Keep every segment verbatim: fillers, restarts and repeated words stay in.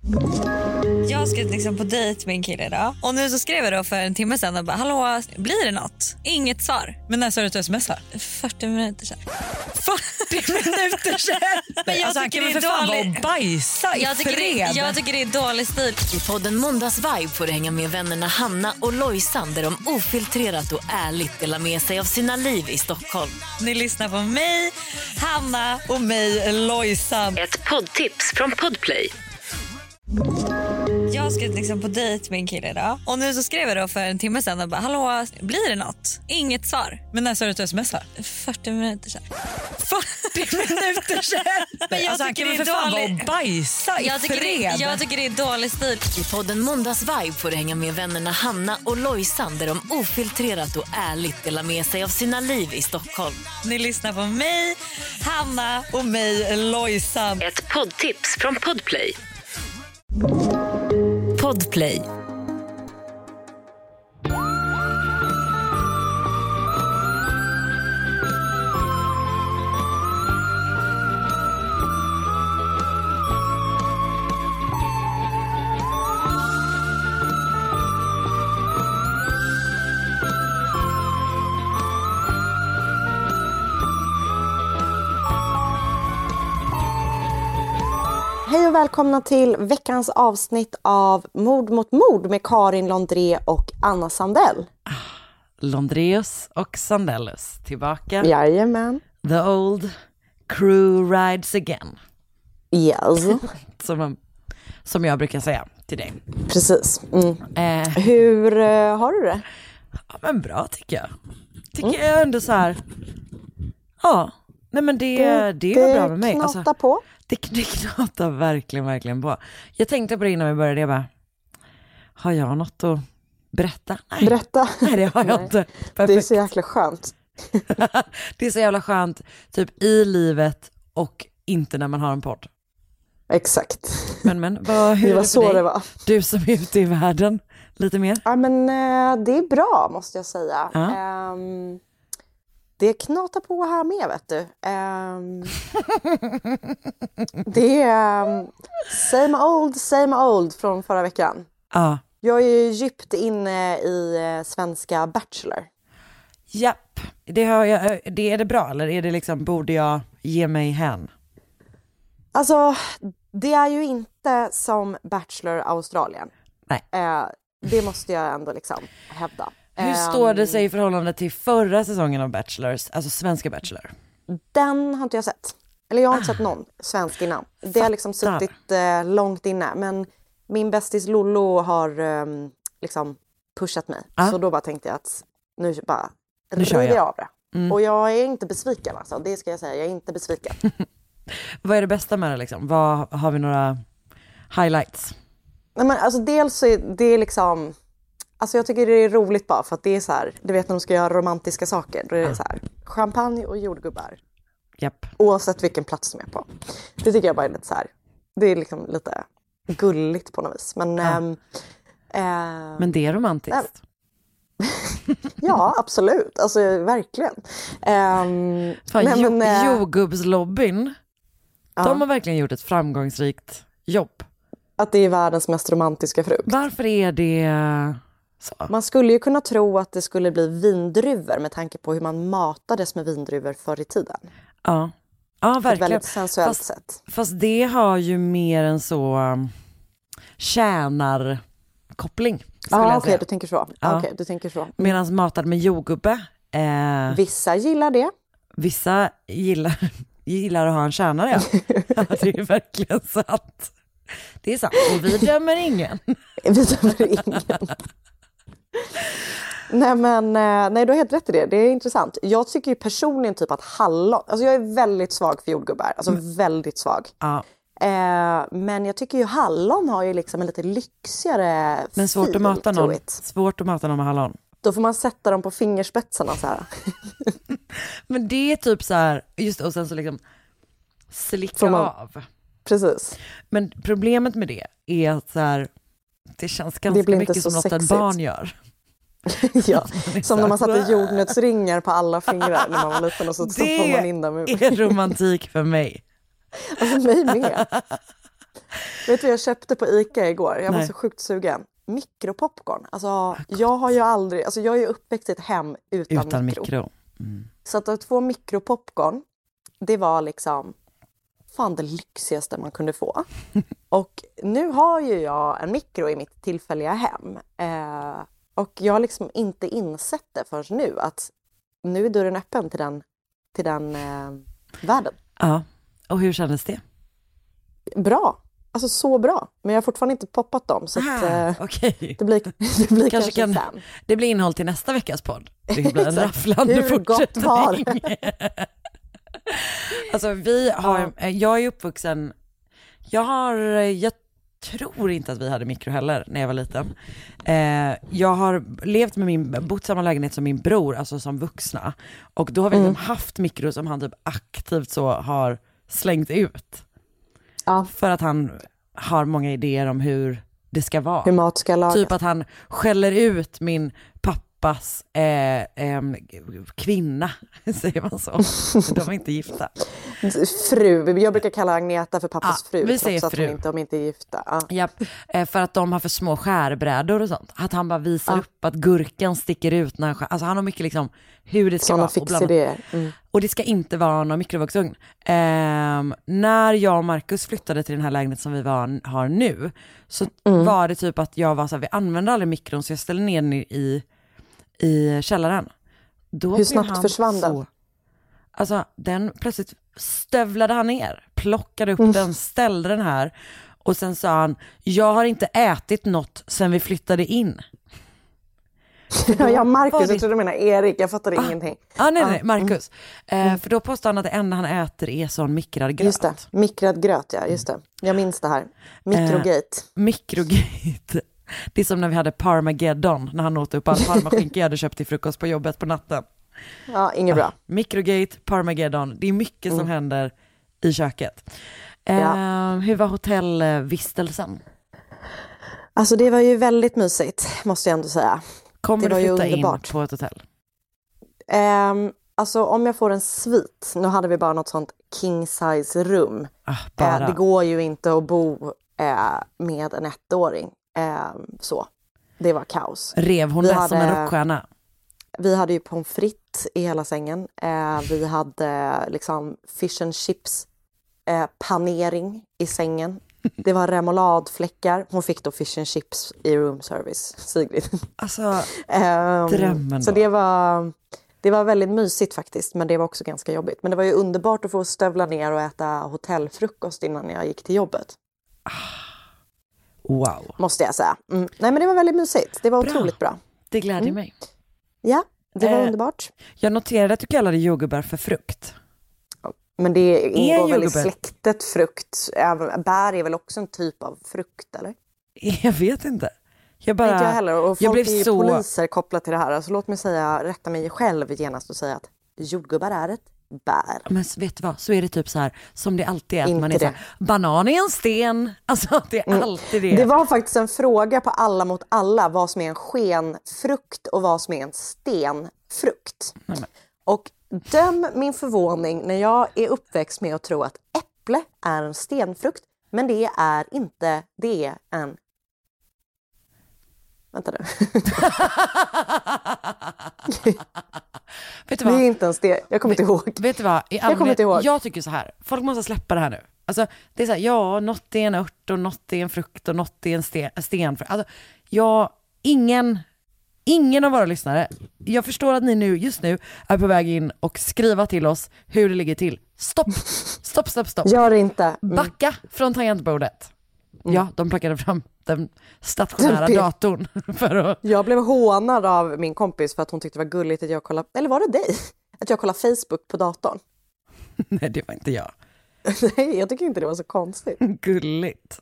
Jag ska liksom på dejt med en kille idag. Och nu så skrev jag då för en timme sedan och bara, hallå, blir det något? Inget svar. Men när sa du att du smsar? fyrtio minuter sedan. fyrtio minuter sedan? Men jag alltså, han tycker kan det väl är för fan dålig... vara och bajsa i jag tycker, fred. det, jag tycker det är dålig stil. I podden Måndagsvibe får du hänga med vännerna Hanna och Lojsan där de ofiltrerat och ärligt delar med sig av sina liv i Stockholm. Ni lyssnar på mig, Hanna och mig, Lojsan. Ett poddtips från Podplay. Jag ska liksom på dejt med en kille idag. Och nu så skrev jag då för en timme sedan och bara, hallå, blir det något? Inget svar. Men när sa du att du smsar? fyrtio minuter sedan. fyrtio minuter sedan? Men jag alltså, han tycker kan det väl är för fan vara dålig... och bajsa i jag tycker, fred. det, jag tycker det är dålig stil. I podden Måndagsvibe får du hänga med vännerna Hanna och Lojsan där de ofiltrerat och ärligt delar med sig av sina liv i Stockholm. Ni lyssnar på mig, Hanna och mig, Lojsan. Ett poddtips från Podplay. Podplay. Hej och välkomna till veckans avsnitt av Mord mot mord med Karin Londré och Anna Sandell. Londreus och Sandellus tillbaka. Jajamän. The old crew rides again. Yes. som, som jag brukar säga till dig. Precis. Mm. Eh, Hur uh, har du det? ja, men bra tycker jag. Tycker mm. jag ändå så här. Ja, nej men det, det, det var bra med mig. Det knatar alltså, på. Det, det knatar verkligen, verkligen på. Jag tänkte på det innan vi började. Jag bara, har jag något att berätta? Nej. Berätta. Nej, det har jag Nej. inte. Perfekt. Det är så jäkla skönt. Det är så jävla skönt. Typ i livet och inte när man har en podd. Exakt. Men, men vad, hur det var är det så för dig? det var. Du som är ute i världen lite mer. Ja, men uh, det är bra måste jag säga. Ja. Um, Det knatar på här med, vet du. Um, det är um, same old, same old från förra veckan. Ja. Jag är ju djupt inne i uh, svenska Bachelor. Japp. Det, har jag, det är det bra, eller är det liksom, borde jag ge mig hän? Alltså, det är ju inte som Bachelor Australien. Nej. Uh, det måste jag ändå liksom hävda. Hur står det sig i förhållande till förra säsongen av Bachelors, alltså svenska Bachelor? Den har inte jag sett. Eller jag har inte ah. sett någon svensk innan. Det Fattar. har liksom suttit eh, långt inne. Men min bästis Lollo har eh, liksom pushat mig. Ah. Så då bara tänkte jag att nu bara nu river jag av det. Mm. Och jag är inte besviken alltså. Det ska jag säga, jag är inte besviken. Vad är det bästa med det liksom? Vad, har vi några highlights? Nej, men alltså dels så är det liksom... Alltså jag tycker det är roligt bara för att det är så här, du vet när de ska göra romantiska saker, då är det så här, champagne och jordgubbar. Japp. Oavsett vilken plats de är på. Det tycker jag bara är lite så här, det är liksom lite gulligt på något vis. Men, ja. ähm, äh, Men det är romantiskt. Äh, ja, absolut. Alltså verkligen. Ähm, Fan, men, jo, men, äh, jordgubbslobbyn, ja. de har verkligen gjort ett framgångsrikt jobb. Att det är världens mest romantiska frukt. Varför är det... Så. Man skulle ju kunna tro att det skulle bli vindruvor med tanke på hur man matades med vindruvor förr i tiden. Ja, ja verkligen. Ett väldigt sensuellt fast, sätt. Fast det har ju mer en så um, tjänarkoppling. Ja, ah, okej, okay, du tänker så. Ja. Okay, du tänker så. Medan matad med jordgubbe. Eh, vissa gillar det. Vissa gillar, gillar att ha en tjänare. Ja. Ja, det är verkligen sant. Det är sant. Och vi dömer ingen. Vi dömer ingen. Nej men, nej du har helt rätt i det. Det är intressant. Jag tycker ju personligen typ att hallon, alltså jag är väldigt svag för jordgubbar. Alltså mm. väldigt svag. Ja. Eh, men jag tycker ju hallon har ju liksom en lite lyxigare Men svårt att mata någon. Svårt att mata någon med hallon. Då får man sätta dem på fingerspetsarna så här. Men det är typ så här, just och sen så liksom slicka man... av. Precis. Men problemet med det är att så här, det känns ganska det mycket som något ett barn gör. Ja, som när man satte jordnötsringar på alla fingrar när man var liten och så stoppade man in dem. Det är romantik för mig. Alltså mig med. Vet du vad jag köpte på Ica igår? Jag var Nej. så sjukt sugen. Mikropopcorn. Alltså, jag har ju aldrig... Alltså, jag är ju uppväxt i ett hem utan, Utan mikro. mikro. Mm. Så att två mikropopcorn, det var liksom fan det lyxigaste man kunde få. Och nu har ju jag en mikro i mitt tillfälliga hem. Eh, och jag har liksom inte insett det förrän nu. Att nu är dörren öppen till den, till den eh, världen. Ja, och hur kändes det? Bra. Alltså så bra. Men jag har fortfarande inte poppat dem. Så att, eh, Okej. det blir, det blir kanske, kan, sen. det blir innehåll till nästa veckas podd. Det blir en rafflande Hur gott var fortsättning. Alltså vi har, jag är uppvuxen, jag har, jag tror inte att vi hade mikro heller när jag var liten. Eh, jag har levt med min, bott samma lägenhet som min bror, alltså som vuxna. Och då har vi mm. haft mikro som han typ aktivt så har slängt ut. Ja. För att han har många idéer om hur det ska vara. Hur mat ska lagas. Typ att han skäller ut min pappas eh, eh, kvinna, säger man så. De är inte gifta. Fru, jag brukar kalla Agneta för pappas Ja, fru. vi säger trots fru. att de inte, de inte är gifta. Ja. Japp, eh, för att de har för små skärbrädor och sånt. Att han bara visar Ja. upp att gurkan sticker ut när han skär. Alltså han har mycket liksom hur det ska Såna vara. Och, bland annat- fixidéer. Mm. och det ska inte vara någon mikrovågsugn. Eh, när jag och Marcus flyttade till den här lägenheten som vi var, har nu, så Mm. var det typ att jag var så här, vi använde aldrig mikron, så jag ställde ner den i, i källaren. Då Hur blev snabbt han försvann den? så- Alltså den plötsligt stövlade han ner, plockade upp Mm. den, ställde den här och sen sa han, jag har inte ätit något sen vi flyttade in. Ja, jag Marcus, var det- jag trodde du menade Erik, jag fattade Ah. ingenting. Ah, nej, Ah, nej, Marcus. Eh, för då påstår han att det enda han äter är sån mikrad gröt. Just det, mikrad gröt, ja, just det. Jag minns det här. Mikrogate. Mikrogate. Det är som när vi hade Parmageddon, när han åt upp all parmaskinka jag hade köpt till frukost på jobbet på natten. Ja, inget bra. Mikrogate, Parmageddon. Det är mycket som Mm. händer i köket. Eh, Ja. Hur var hotellvistelsen? Alltså det var ju väldigt mysigt, måste jag ändå säga. Kommer Det du var ju flytta in underbart. på ett hotell? Ehm, alltså om jag får en svit, nu hade vi bara något sånt king size rum. Ah, bara. Eh, det går ju inte att bo eh, med en ettåring. Eh, så, det var kaos. Rev hon Vi det som en hade- rockstjärna? Vi hade ju pommes frites i hela sängen. Eh, vi hade liksom fish and chips eh, panering i sängen. Det var remouladefläckar. Hon fick då fish and chips i room service, Sigrid. Alltså, Ehm, drömmen Så då. det var, det var väldigt mysigt faktiskt, men det var också ganska jobbigt. Men det var ju underbart att få stövla ner och äta hotellfrukost innan jag gick till jobbet, wow. måste jag säga. Mm. Nej, men det var väldigt mysigt. Det var Bra. otroligt bra. Det glädjer mig. Ja, det var Eh, underbart. Jag noterade att du kallade jordgubbar för frukt. Men det ingår väl i jordgubbar- släktet frukt. Även, bär är väl också en typ av frukt, eller? Jag vet inte. Jag bara... Inte jag heller. Och jag folk blev är ju så... poliser kopplat till det här. Så låt mig säga, rätta mig själv genast och säga att jordgubbar är ett bär. Men vet du vad, så är det typ så här som det alltid är, att Inte man är så det. här, banan är en sten. Alltså det är alltid det. Det var faktiskt en fråga på Alla mot alla, vad som är en skenfrukt och vad som är en stenfrukt. Nej, men. Och döm min förvåning när jag är uppväxt med att tro att äpple är en stenfrukt, men det är inte, det är en... Vänta nu. Vet du Det vad? är inte en sten, jag kommer inte ihåg. Vet du vad? I kommer allmänhet- inte ihåg. Jag tycker så här, folk måste släppa det här nu. Alltså, det är så här, ja, något är en ört och något är en frukt och något är en sten. sten. Alltså, jag, ingen, ingen av våra lyssnare, jag förstår att ni nu, just nu, är på väg in och skriva till oss hur det ligger till. Stopp, stopp, stopp, stopp. Gör det inte. Mm. Backa från tangentbordet. Ja, de plockade fram den stationära Den pe- datorn för att... Jag blev hånad av min kompis för att hon tyckte det var gulligt att jag kollade, eller var det dig? Att jag kollade Facebook på datorn. Nej, det var inte jag. Nej, jag tycker inte det var så konstigt. Gulligt.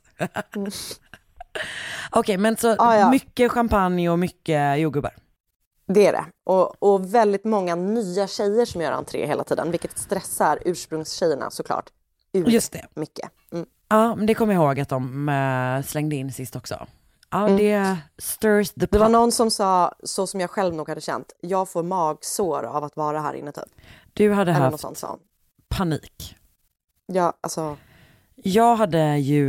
Okej, men så Ah, ja. mycket champagne och mycket jordgubbar. Det är det. Och, och väldigt många nya tjejer som gör entré hela tiden, vilket stressar ursprungstjejerna såklart. Ur Just det. mycket. Mm. Ja, men det kommer jag ihåg att de äh, slängde in sist också. Ja, det stirs the pot. Det var någon som sa, så som jag själv nog hade känt, jag får magsår av att vara här inne typ. Du hade Eller något haft sånt sa hon. panik. Ja, alltså, Jag hade ju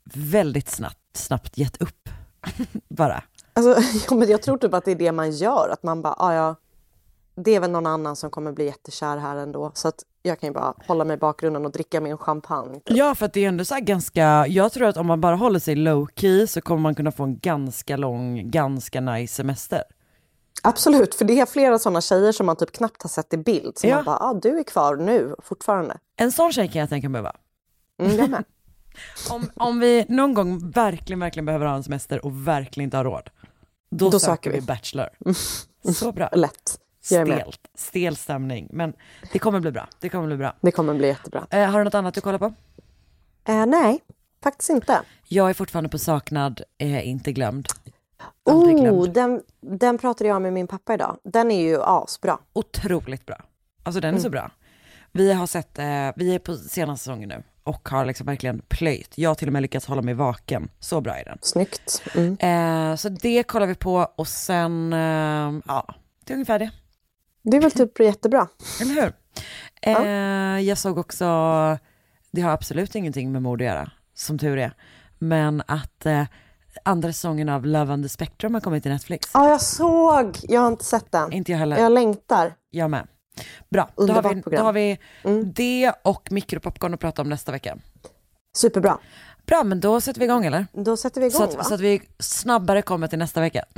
väldigt snabbt, snabbt gett upp. Bara. Alltså, ja, men jag tror typ att det är det man gör. Att man bara, ah, ja, det är väl någon annan som kommer bli jättekär här ändå. Så att jag kan ju bara hålla mig i bakgrunden och dricka min champagne. Typ. Ja, för att det är ändå så här ganska, jag tror att om man bara håller sig low key så kommer man kunna få en ganska lång, ganska nice semester. Absolut, för det är flera sådana tjejer som man typ knappt har sett i bild. Så ja. man bara, ah, du är kvar nu fortfarande. En sån tjej kan jag tänka mig vara. Mm, jag med. om, om vi någon gång verkligen, verkligen behöver ha en semester och verkligen inte har råd. Då, då söker vi Bachelor. Så bra. Lätt. Stelt, stel stämning. Men det kommer bli bra. Det kommer bli bra. Det kommer bli jättebra. Eh, har du något annat du kollar på? Eh, nej, faktiskt inte. Jag är fortfarande på saknad, eh, inte glömd. Aldrig oh, glömd. Den, den pratade jag med min pappa idag. Den är ju asbra. Otroligt bra. Alltså den är mm. så bra. Vi har sett, eh, vi är på senaste säsongen nu. Och har liksom verkligen plöjt. Jag har till och med lyckats hålla mig vaken. Så bra är den. Snyggt. Mm. Eh, så det kollar vi på. Och sen, eh, ja, det är ungefär det. Det är väl typ jättebra. Eller hur? Eh, ja. Jag såg också, det har absolut ingenting med mord att göra, som tur är. Men att eh, andra säsongen av Love on the Spectrum har kommit till Netflix. Ja, jag såg. Jag har inte sett den. Inte jag heller. Jag längtar. Jag med. Bra, då har vi, då har vi mm. det och mikropopcorn att prata om nästa vecka. Superbra. Bra, men då sätter vi igång, eller? Då sätter vi igång, så att, va? Så att vi snabbare kommer till nästa vecka.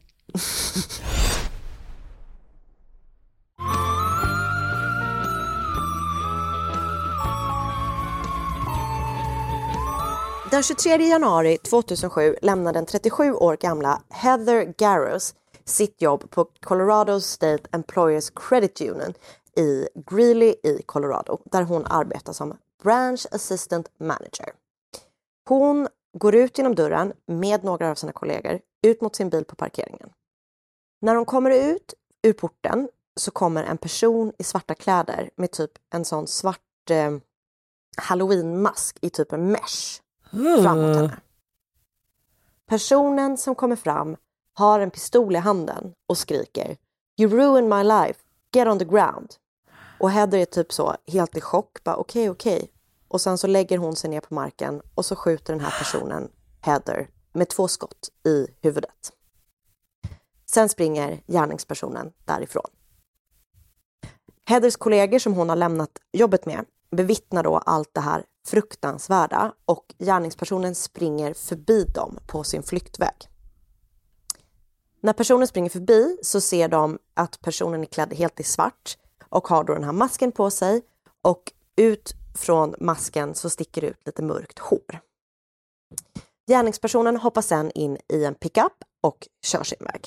Den tjugotredje januari tvåtusensju lämnade den trettiosju år gamla Heather Garros sitt jobb på Colorado State Employers Credit Union i Greeley i Colorado, där hon arbetar som Branch Assistant Manager. Hon går ut genom dörren med några av sina kollegor ut mot sin bil på parkeringen. När hon kommer ut ur porten så kommer en person i svarta kläder med typ en sån svart eh, Halloween-mask i typ en mesh fram mot henne. Personen som kommer fram har en pistol i handen och skriker "You ruined my life, get on the ground." Och Heather är typ så helt i chock, bara okej, okay, okej. Okay. Och sen så lägger hon sig ner på marken och så skjuter den här personen Heather med två skott i huvudet. Sen springer gärningspersonen därifrån. Heathers kollegor som hon har lämnat jobbet med bevittnar då allt det här fruktansvärda och gärningspersonen springer förbi dem på sin flyktväg. När personen springer förbi så ser de att personen är klädd helt i svart och har då den här masken på sig, och ut från masken så sticker det ut lite mörkt hår. Gärningspersonen hoppar sedan in i en pickup och kör sin väg.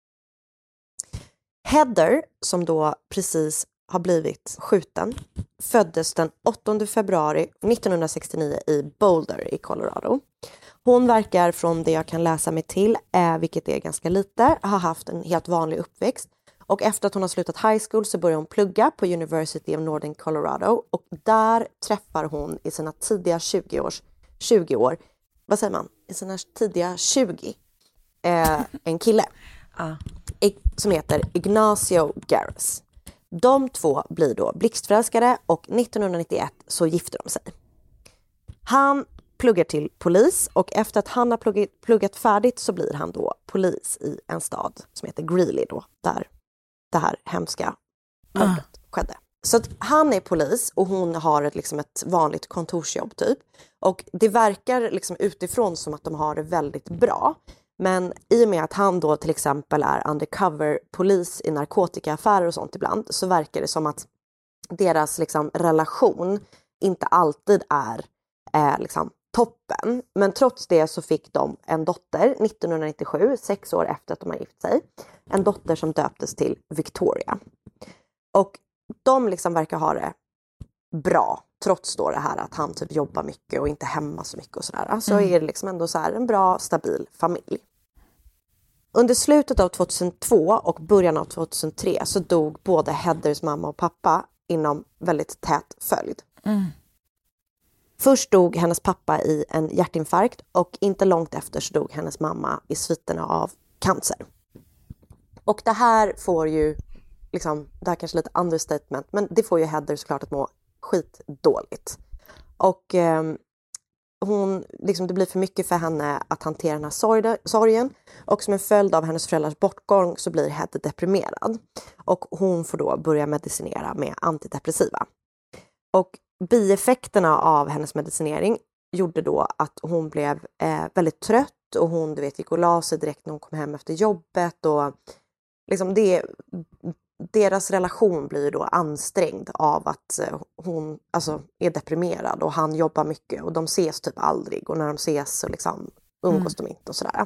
Heather, som då precis har blivit skjuten, föddes den åttonde februari nittonhundrasextionio i Boulder i Colorado. Hon verkar, från det jag kan läsa mig till, eh, vilket är ganska lite, ha haft en helt vanlig uppväxt. Och efter att hon har slutat high school så börjar hon plugga på University of Northern Colorado. Och där träffar hon i sina tidiga tjugo, års, tjugo år, vad säger man? I sina tidiga tjugo, eh, en kille ah. som heter Ignacio Garros. De två blir då blixtförälskade och nittonhundranittioett så gifter de sig. Han pluggar till polis, och efter att han har pluggat, pluggat färdigt så blir han då polis i en stad som heter Greeley då, där det här hemska mordet uh. skedde. Så att han är polis och hon har ett, liksom ett vanligt kontorsjobb typ. Och det verkar liksom utifrån som att de har det väldigt bra. Men i och med att han då till exempel är undercover polis i narkotikaaffärer och sånt ibland, så verkar det som att deras liksom relation inte alltid är eh, liksom toppen. Men trots det så fick de en dotter nittonhundranittiosju, sex år efter att de har gift sig. En dotter som döptes till Victoria. Och de liksom verkar ha det bra, trots då det här att han typ jobbar mycket och inte hemma så mycket och sådär. Så mm. är det liksom ändå så här en bra, stabil familj. Under slutet av tjugohundratvå och början av tjugohundratre så dog både Heathers mamma och pappa inom väldigt tät följd. Mm. Först dog hennes pappa i en hjärtinfarkt, och inte långt efter så dog hennes mamma i sviterna av cancer. Och det här får ju, liksom, det här kanske är lite understatement, men det får ju Heather såklart att må skitdåligt. Och eh, hon, liksom, det blir för mycket för henne att hantera den här sorg, sorgen. Och som en följd av hennes föräldrars bortgång så blir Heather deprimerad. Och hon får då börja medicinera med antidepressiva. Och bieffekterna av hennes medicinering gjorde då att hon blev eh, väldigt trött. Och hon, du vet, gick och la sig direkt när hon kom hem efter jobbet. Och liksom det, deras relation blir då ansträngd av att eh, hon alltså, är deprimerad. Och han jobbar mycket. Och de ses typ aldrig. Och när de ses så liksom umgås mm. de inte och sådär.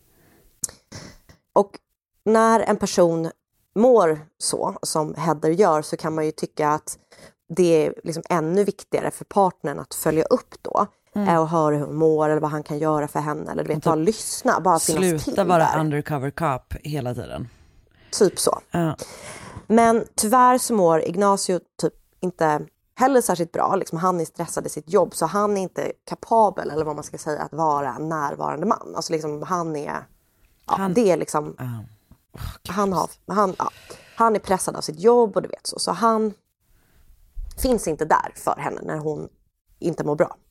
Och när en person mår så som Heather gör så kan man ju tycka att det är liksom ännu viktigare för partnern att följa upp då. Mm. Och höra hur hon mår eller vad han kan göra för henne. Eller du vet, bara lyssna, bara finnas till. Sluta vara undercover cop hela tiden. Typ så. Uh. Men tyvärr så mår Ignacio typ inte heller särskilt bra. Liksom, han är stressad i sitt jobb så han är inte kapabel eller vad man ska säga att vara en närvarande man. Alltså liksom han är... Ja, han, det är liksom... Uh. Oh, han, har, han, ja, han är pressad av sitt jobb och du vet så. Så han finns inte där för henne när hon inte mår bra.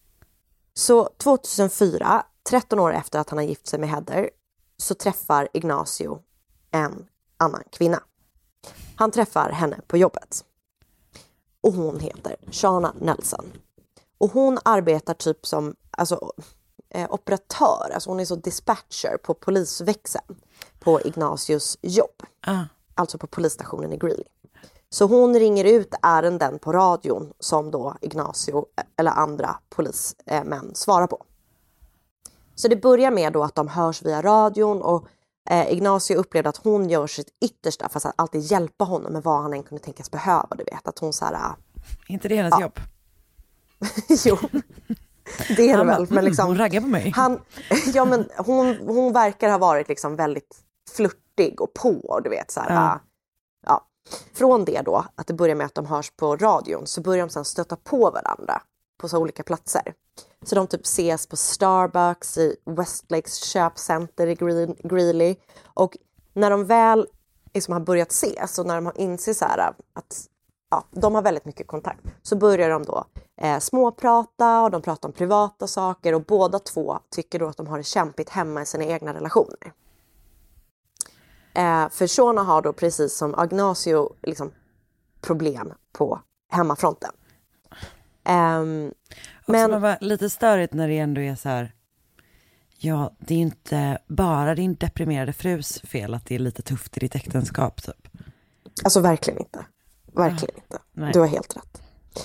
Så tjugohundrafyra, tretton år efter att han har gift sig med Heather, så träffar Ignacio en annan kvinna. Han träffar henne på jobbet. Och hon heter Shana Nelson. Och hon arbetar typ som alltså, eh, operatör. Alltså hon är så dispatcher på polisväxeln på Ignacios jobb. Ah. Alltså på polisstationen i Greeley. Så hon ringer ut ärenden på radion som då Ignacio eller andra polismän svarar på. Så det börjar med då att de hörs via radion och eh, Ignacio upplevde att hon gör sitt yttersta för att alltid hjälpa honom med vad han än kunde tänkas behöva. Du vet, att hon så här... Inte det hennes ja. jobb? Jo, det är det väl. Men liksom, hon raggar på mig. Han, ja, men hon, hon verkar ha varit liksom väldigt flörtig och på, du vet så här... Ja. Ja. Från det då, att det börjar med att de hörs på radion så börjar de sedan stöta på varandra på så olika platser. Så de typ ses på Starbucks i Westlakes köpcenter i Greeley. Och när de väl liksom har börjat ses och när de har inser så här att ja, de har väldigt mycket kontakt så börjar de då eh, småprata och de pratar om privata saker och båda två tycker då att de har det kämpigt hemma i sina egna relationer. Eh, för Shana har då precis som Ignacio liksom, problem på hemmafronten. Um, men det var lite störigt när det ändå är så här. Ja, det är inte bara din deprimerade frus fel att det är lite tufft i ditt äktenskap typ. Alltså verkligen inte. Verkligen ah, inte. Nej. Du har helt rätt.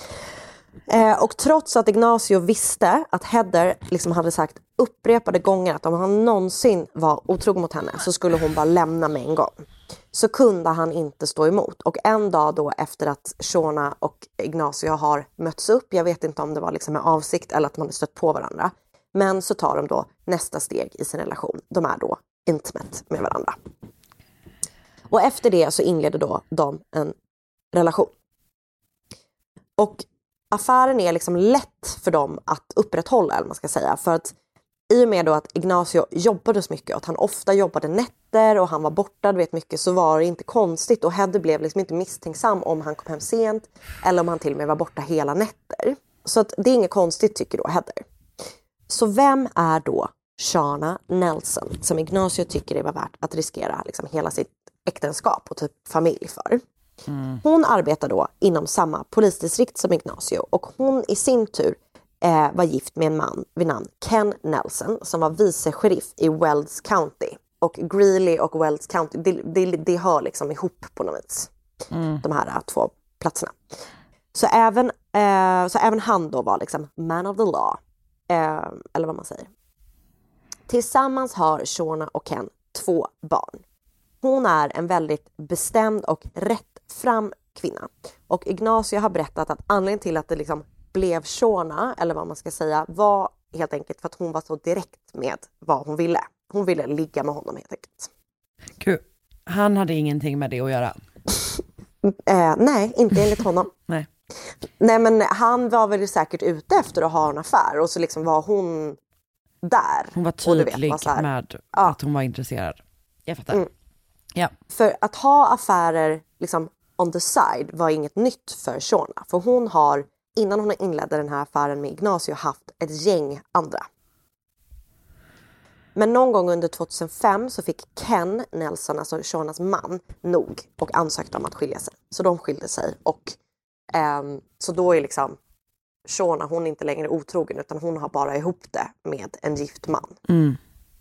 Eh, och trots att Ignacio visste att Heather liksom hade sagt upprepade gånger att om han någonsin var otrogen mot henne så skulle hon bara lämna med en gång. Så kunde han inte stå emot. Och en dag då efter att Shana och Ignacio har mötts upp, jag vet inte om det var liksom med avsikt eller att man hade stött på varandra. Men så tar de då nästa steg i sin relation. De är då intimate med varandra. Och efter det så inleder då de en relation. Och affären är liksom lätt för dem att upprätthålla, eller man ska säga. För att i och med då att Ignacio jobbade så mycket och att han ofta jobbade nätter och han var borta, du vet mycket, så var det inte konstigt. Och Heather blev liksom inte misstänksam om han kom hem sent eller om han till och med var borta hela nätter. Så att det är inget konstigt tycker då Heather. Så vem är då Shana Nelson som Ignacio tycker det var värt att riskera liksom hela sitt äktenskap och typ familj för? Mm. Hon arbetar då inom samma polisdistrikt som Ignacio och hon i sin tur eh, var gift med en man vid namn Ken Nelson som var vice-sheriff i Wells County. Och Greeley och Wells County, det, det, det hör liksom ihop på något vis. Mm. De här två platserna. Så även, eh, så även han då var liksom man of the law. Eh, eller vad man säger. Tillsammans har Shana och Ken två barn. Hon är en väldigt bestämd och rättfram kvinna. Och Ignacio har berättat att anledningen till att det liksom blev Shana, eller vad man ska säga, var helt enkelt för att hon var så direkt med vad hon ville. Hon ville ligga med honom helt enkelt. Gud, han hade ingenting med det att göra? eh, nej, inte enligt honom. nej. Nej, men han var väl säkert ute efter att ha en affär. Och så liksom var hon där. Hon var tydlig vet, var så här, med ja. att hon var intresserad. Jag fattar. Mm. Ja. För att ha affärer liksom on the side var inget nytt för Shana. För hon har innan hon inledde den här affären med Ignacio haft ett gäng andra. Men någon gång under tjugohundrafem så fick Ken Nelson, alltså Shonas man, nog och ansökte om att skilja sig. Så de skilde sig och eh, så då är liksom Shona, hon är inte längre otrogen utan hon har bara ihop det med en gift man. Mm.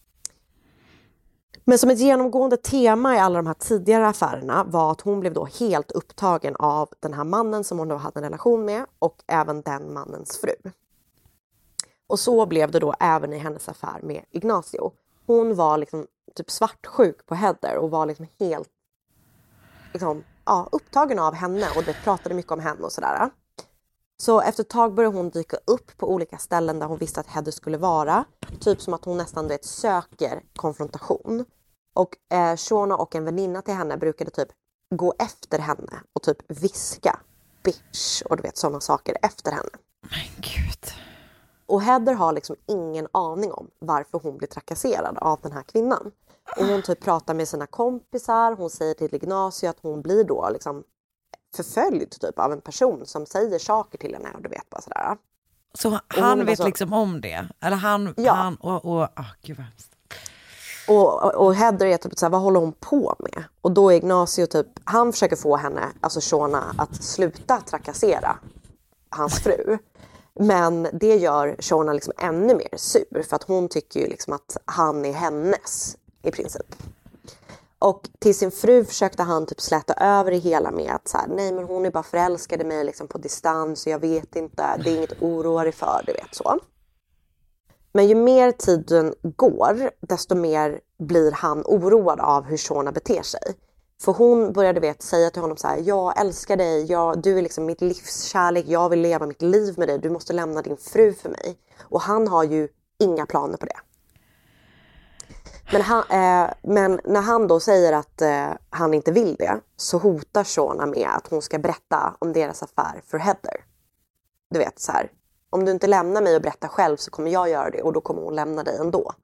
Men som ett genomgående tema i alla de här tidigare affärerna var att hon blev då helt upptagen av den här mannen som hon då hade en relation med och även den mannens fru. Och så blev det då även i hennes affär med Ignacio. Hon var liksom typ svartsjuk på Heather och var liksom helt liksom, ja, upptagen av henne och det pratade mycket om henne och sådär. Så efter ett tag började hon dyka upp på olika ställen där hon visste att Heather skulle vara. Typ som att hon nästan vet, söker konfrontation. Och eh, Shona och en väninna till henne brukade typ gå efter henne och typ viska bitch och du vet sådana saker efter henne. Men gud. Och Heather har liksom ingen aning om varför hon blir trakasserad av den här kvinnan. Och hon typ pratar med sina kompisar. Hon säger till Ignacio att hon blir då liksom förföljd typ av en person som säger saker till henne och du vet bara sådär. Så han vet så... liksom om det? Eller han, ja. han och, och oh, gud vad hemskt. Och, och, och Heather är typ såhär, vad håller hon på med? Och då är Ignacio typ, han försöker få henne, alltså Shona, att sluta trakassera hans fru. Men det gör Shona liksom ännu mer sur för att hon tycker ju liksom att han är hennes i princip. Och till sin fru försökte han typ släta över det hela med att så här, nej men hon är bara förälskad i mig liksom på distans och jag vet inte, det är inget oroa dig för, du vet så. Men ju mer tiden går, desto mer blir han oroad av hur Shona beter sig. För hon började vet, säga till honom så här, jag älskar dig, jag, du är liksom mitt livskärlek, jag vill leva mitt liv med dig, du måste lämna din fru för mig. Och han har ju inga planer på det. Men, han, eh, men när han då säger att eh, han inte vill det så hotar Shona med att hon ska berätta om deras affär för Heather. Du vet så här, om du inte lämnar mig och berättar själv så kommer jag göra det och då kommer hon lämna dig ändå.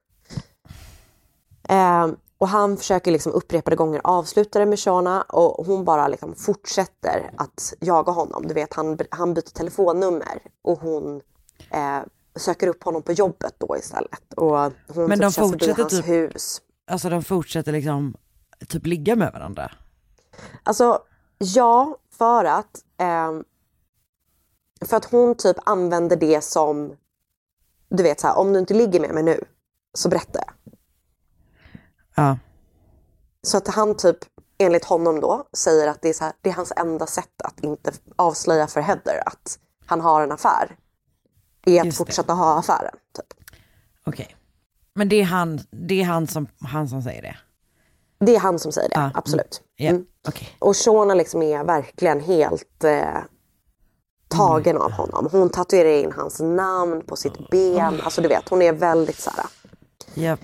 Eh, och han försöker liksom upprepade gånger avsluta det med Shona och hon bara liksom fortsätter att jaga honom. Du vet han, han byter telefonnummer och hon... Eh, söker upp honom på jobbet då istället. Och hon men typ de fortsätter hans typ, hus. Alltså de fortsätter liksom typ ligga med varandra? Alltså, ja, för att eh, för att hon typ använder det som du vet så här, om du inte ligger med mig nu så berätta. Ja. Så att han typ, enligt honom då, säger att det är, så här, det är hans enda sätt att inte avslöja för Heather att han har en affär. Är att Just fortsätta det. ha affären. Typ. Okej. Okay. Men det är, han, det är han, som, han som säger det? Det är han som säger det, ah, absolut. Mm. Mm. Okay. Och Shona liksom är verkligen helt eh, tagen mm. av honom. Hon tatuerar in hans namn på sitt ben. Mm. Alltså du vet, hon är väldigt så här. Japp.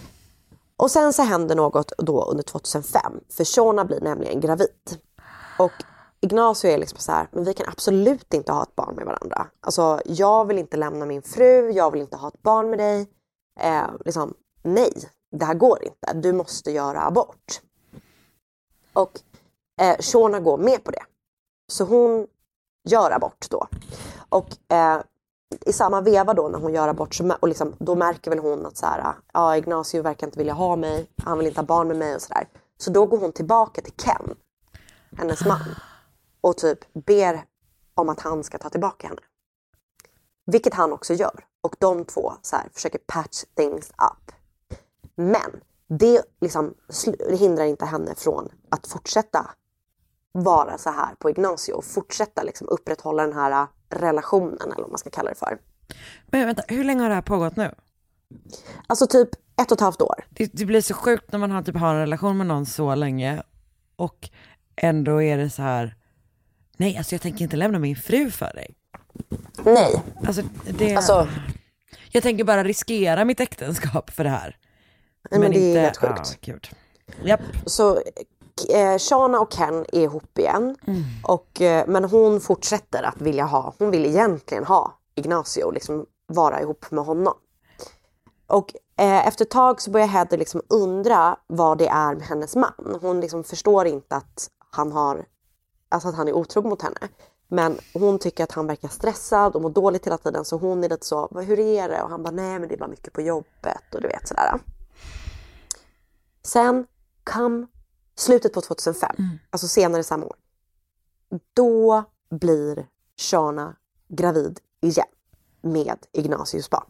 Och sen så händer något då under tjugohundrafem. För Shona blir nämligen gravid. Och Ignacio är liksom så här, men vi kan absolut inte ha ett barn med varandra. Alltså jag vill inte lämna min fru, jag vill inte ha ett barn med dig. Eh, liksom, nej, det här går inte. Du måste göra abort. Och eh, Shona går med på det. Så hon gör abort då. Och eh, i samma veva då när hon gör abort så, och liksom, då märker väl hon att så här, ja, Ignacio verkar inte vilja ha mig. Han vill inte ha barn med mig och sådär. Så då går hon tillbaka till Ken, hennes man. Och typ ber om att han ska ta tillbaka henne. Vilket han också gör. Och de två så här, försöker patch things up. Men det liksom det hindrar inte henne från att fortsätta vara så här på Ignacio. Och fortsätta liksom upprätthålla den här relationen eller vad man ska kalla det för. Men vänta, hur länge har det här pågått nu? Alltså typ ett och ett halvt år. Det, det blir så sjukt när man har, typ, har en relation med någon så länge. Och ändå är det så här... Nej, alltså jag tänker inte lämna min fru för dig. Nej. Alltså, det, alltså, jag tänker bara riskera mitt äktenskap för det här. Men, men det inte, är helt sjukt. Ah, gud. Japp. Så eh, Shona och Ken är ihop igen. Mm. Och, eh, men hon fortsätter att vilja ha, hon vill egentligen ha Ignacio, liksom vara ihop med honom. Och eh, efter ett tag så börjar Heather liksom undra vad det är med hennes man. Hon liksom förstår inte att han har, alltså att han är otrogen mot henne. Men hon tycker att han verkar stressad och mår dåligt hela tiden. Så hon är lite så, hur är det? Och han bara, nej men det är bara mycket på jobbet. Och du vet sådär. Sen kom slutet på tjugohundrafem. Mm. Alltså senare samma år. Då blir Shauna gravid igen. Med Ignacius barn.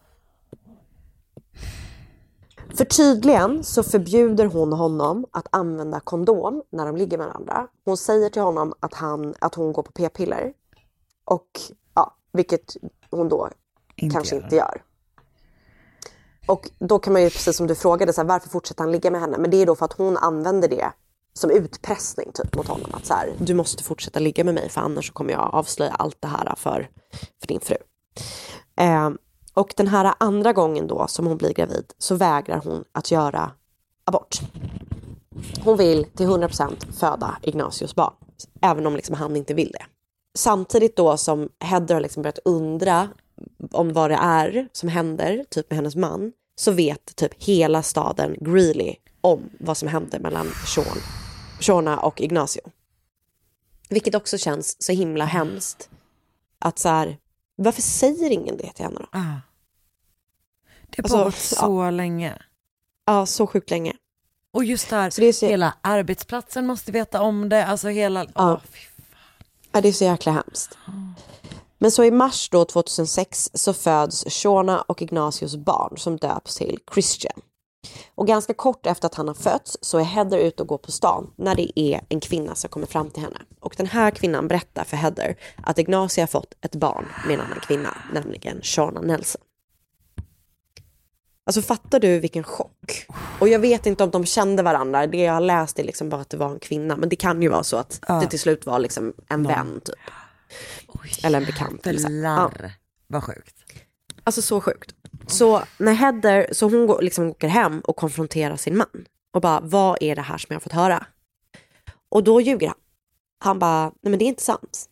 För tydligen så förbjuder hon honom att använda kondom när de ligger med varandra. Hon säger till honom att, han, att hon går på p-piller. Och ja, vilket hon då inte kanske gör. inte gör. Och då kan man ju, precis som du frågade, så här, varför fortsätter han ligga med henne? Men det är då för att hon använder det som utpressning typ mot honom. Att så här, du måste fortsätta ligga med mig för annars så kommer jag avslöja allt det här för, för din fru. Eh, och den här andra gången då som hon blir gravid så vägrar hon att göra abort. Hon vill till hundra procent föda Ignacius barn. Även om liksom han inte vill det. Samtidigt då som Heather har liksom börjat undra om vad det är som händer typ med hennes man. Så vet typ hela staden Greeley om vad som händer mellan Sean, Shauna och Ignacio. Vilket också känns så himla hemskt. Att så här, varför säger ingen det till henne då? Ah. Det har pågått alltså, så ja. länge. Ja, så sjukt länge. Och just där, så det är så... hela arbetsplatsen måste veta om det. Alltså hela... Ja. Oh, fy fan. Ja, det är så jäkla hemskt. Men så i mars då tjugohundrasex så föds Shauna och Ignacius barn som döps till Christian. Och ganska kort efter att han har fötts så är Heather ute och går på stan när det är en kvinna som kommer fram till henne. Och den här kvinnan berättar för Heather att Ignacio har fått ett barn med en annan kvinna, nämligen Shauna Nelson. Alltså fattar du vilken chock? Och jag vet inte om de kände varandra. Det jag har läst är liksom bara att det var en kvinna. Men det kan ju vara så att ja. det till slut var liksom en no. vän typ. Oj, eller en bekant. Ja. Vad sjukt. Alltså så sjukt. Så när Heather, så hon går, liksom åker hem och konfronterar sin man. Och bara, vad är det här som jag har fått höra? Och då ljuger han. Han bara, nej men det är inte sant.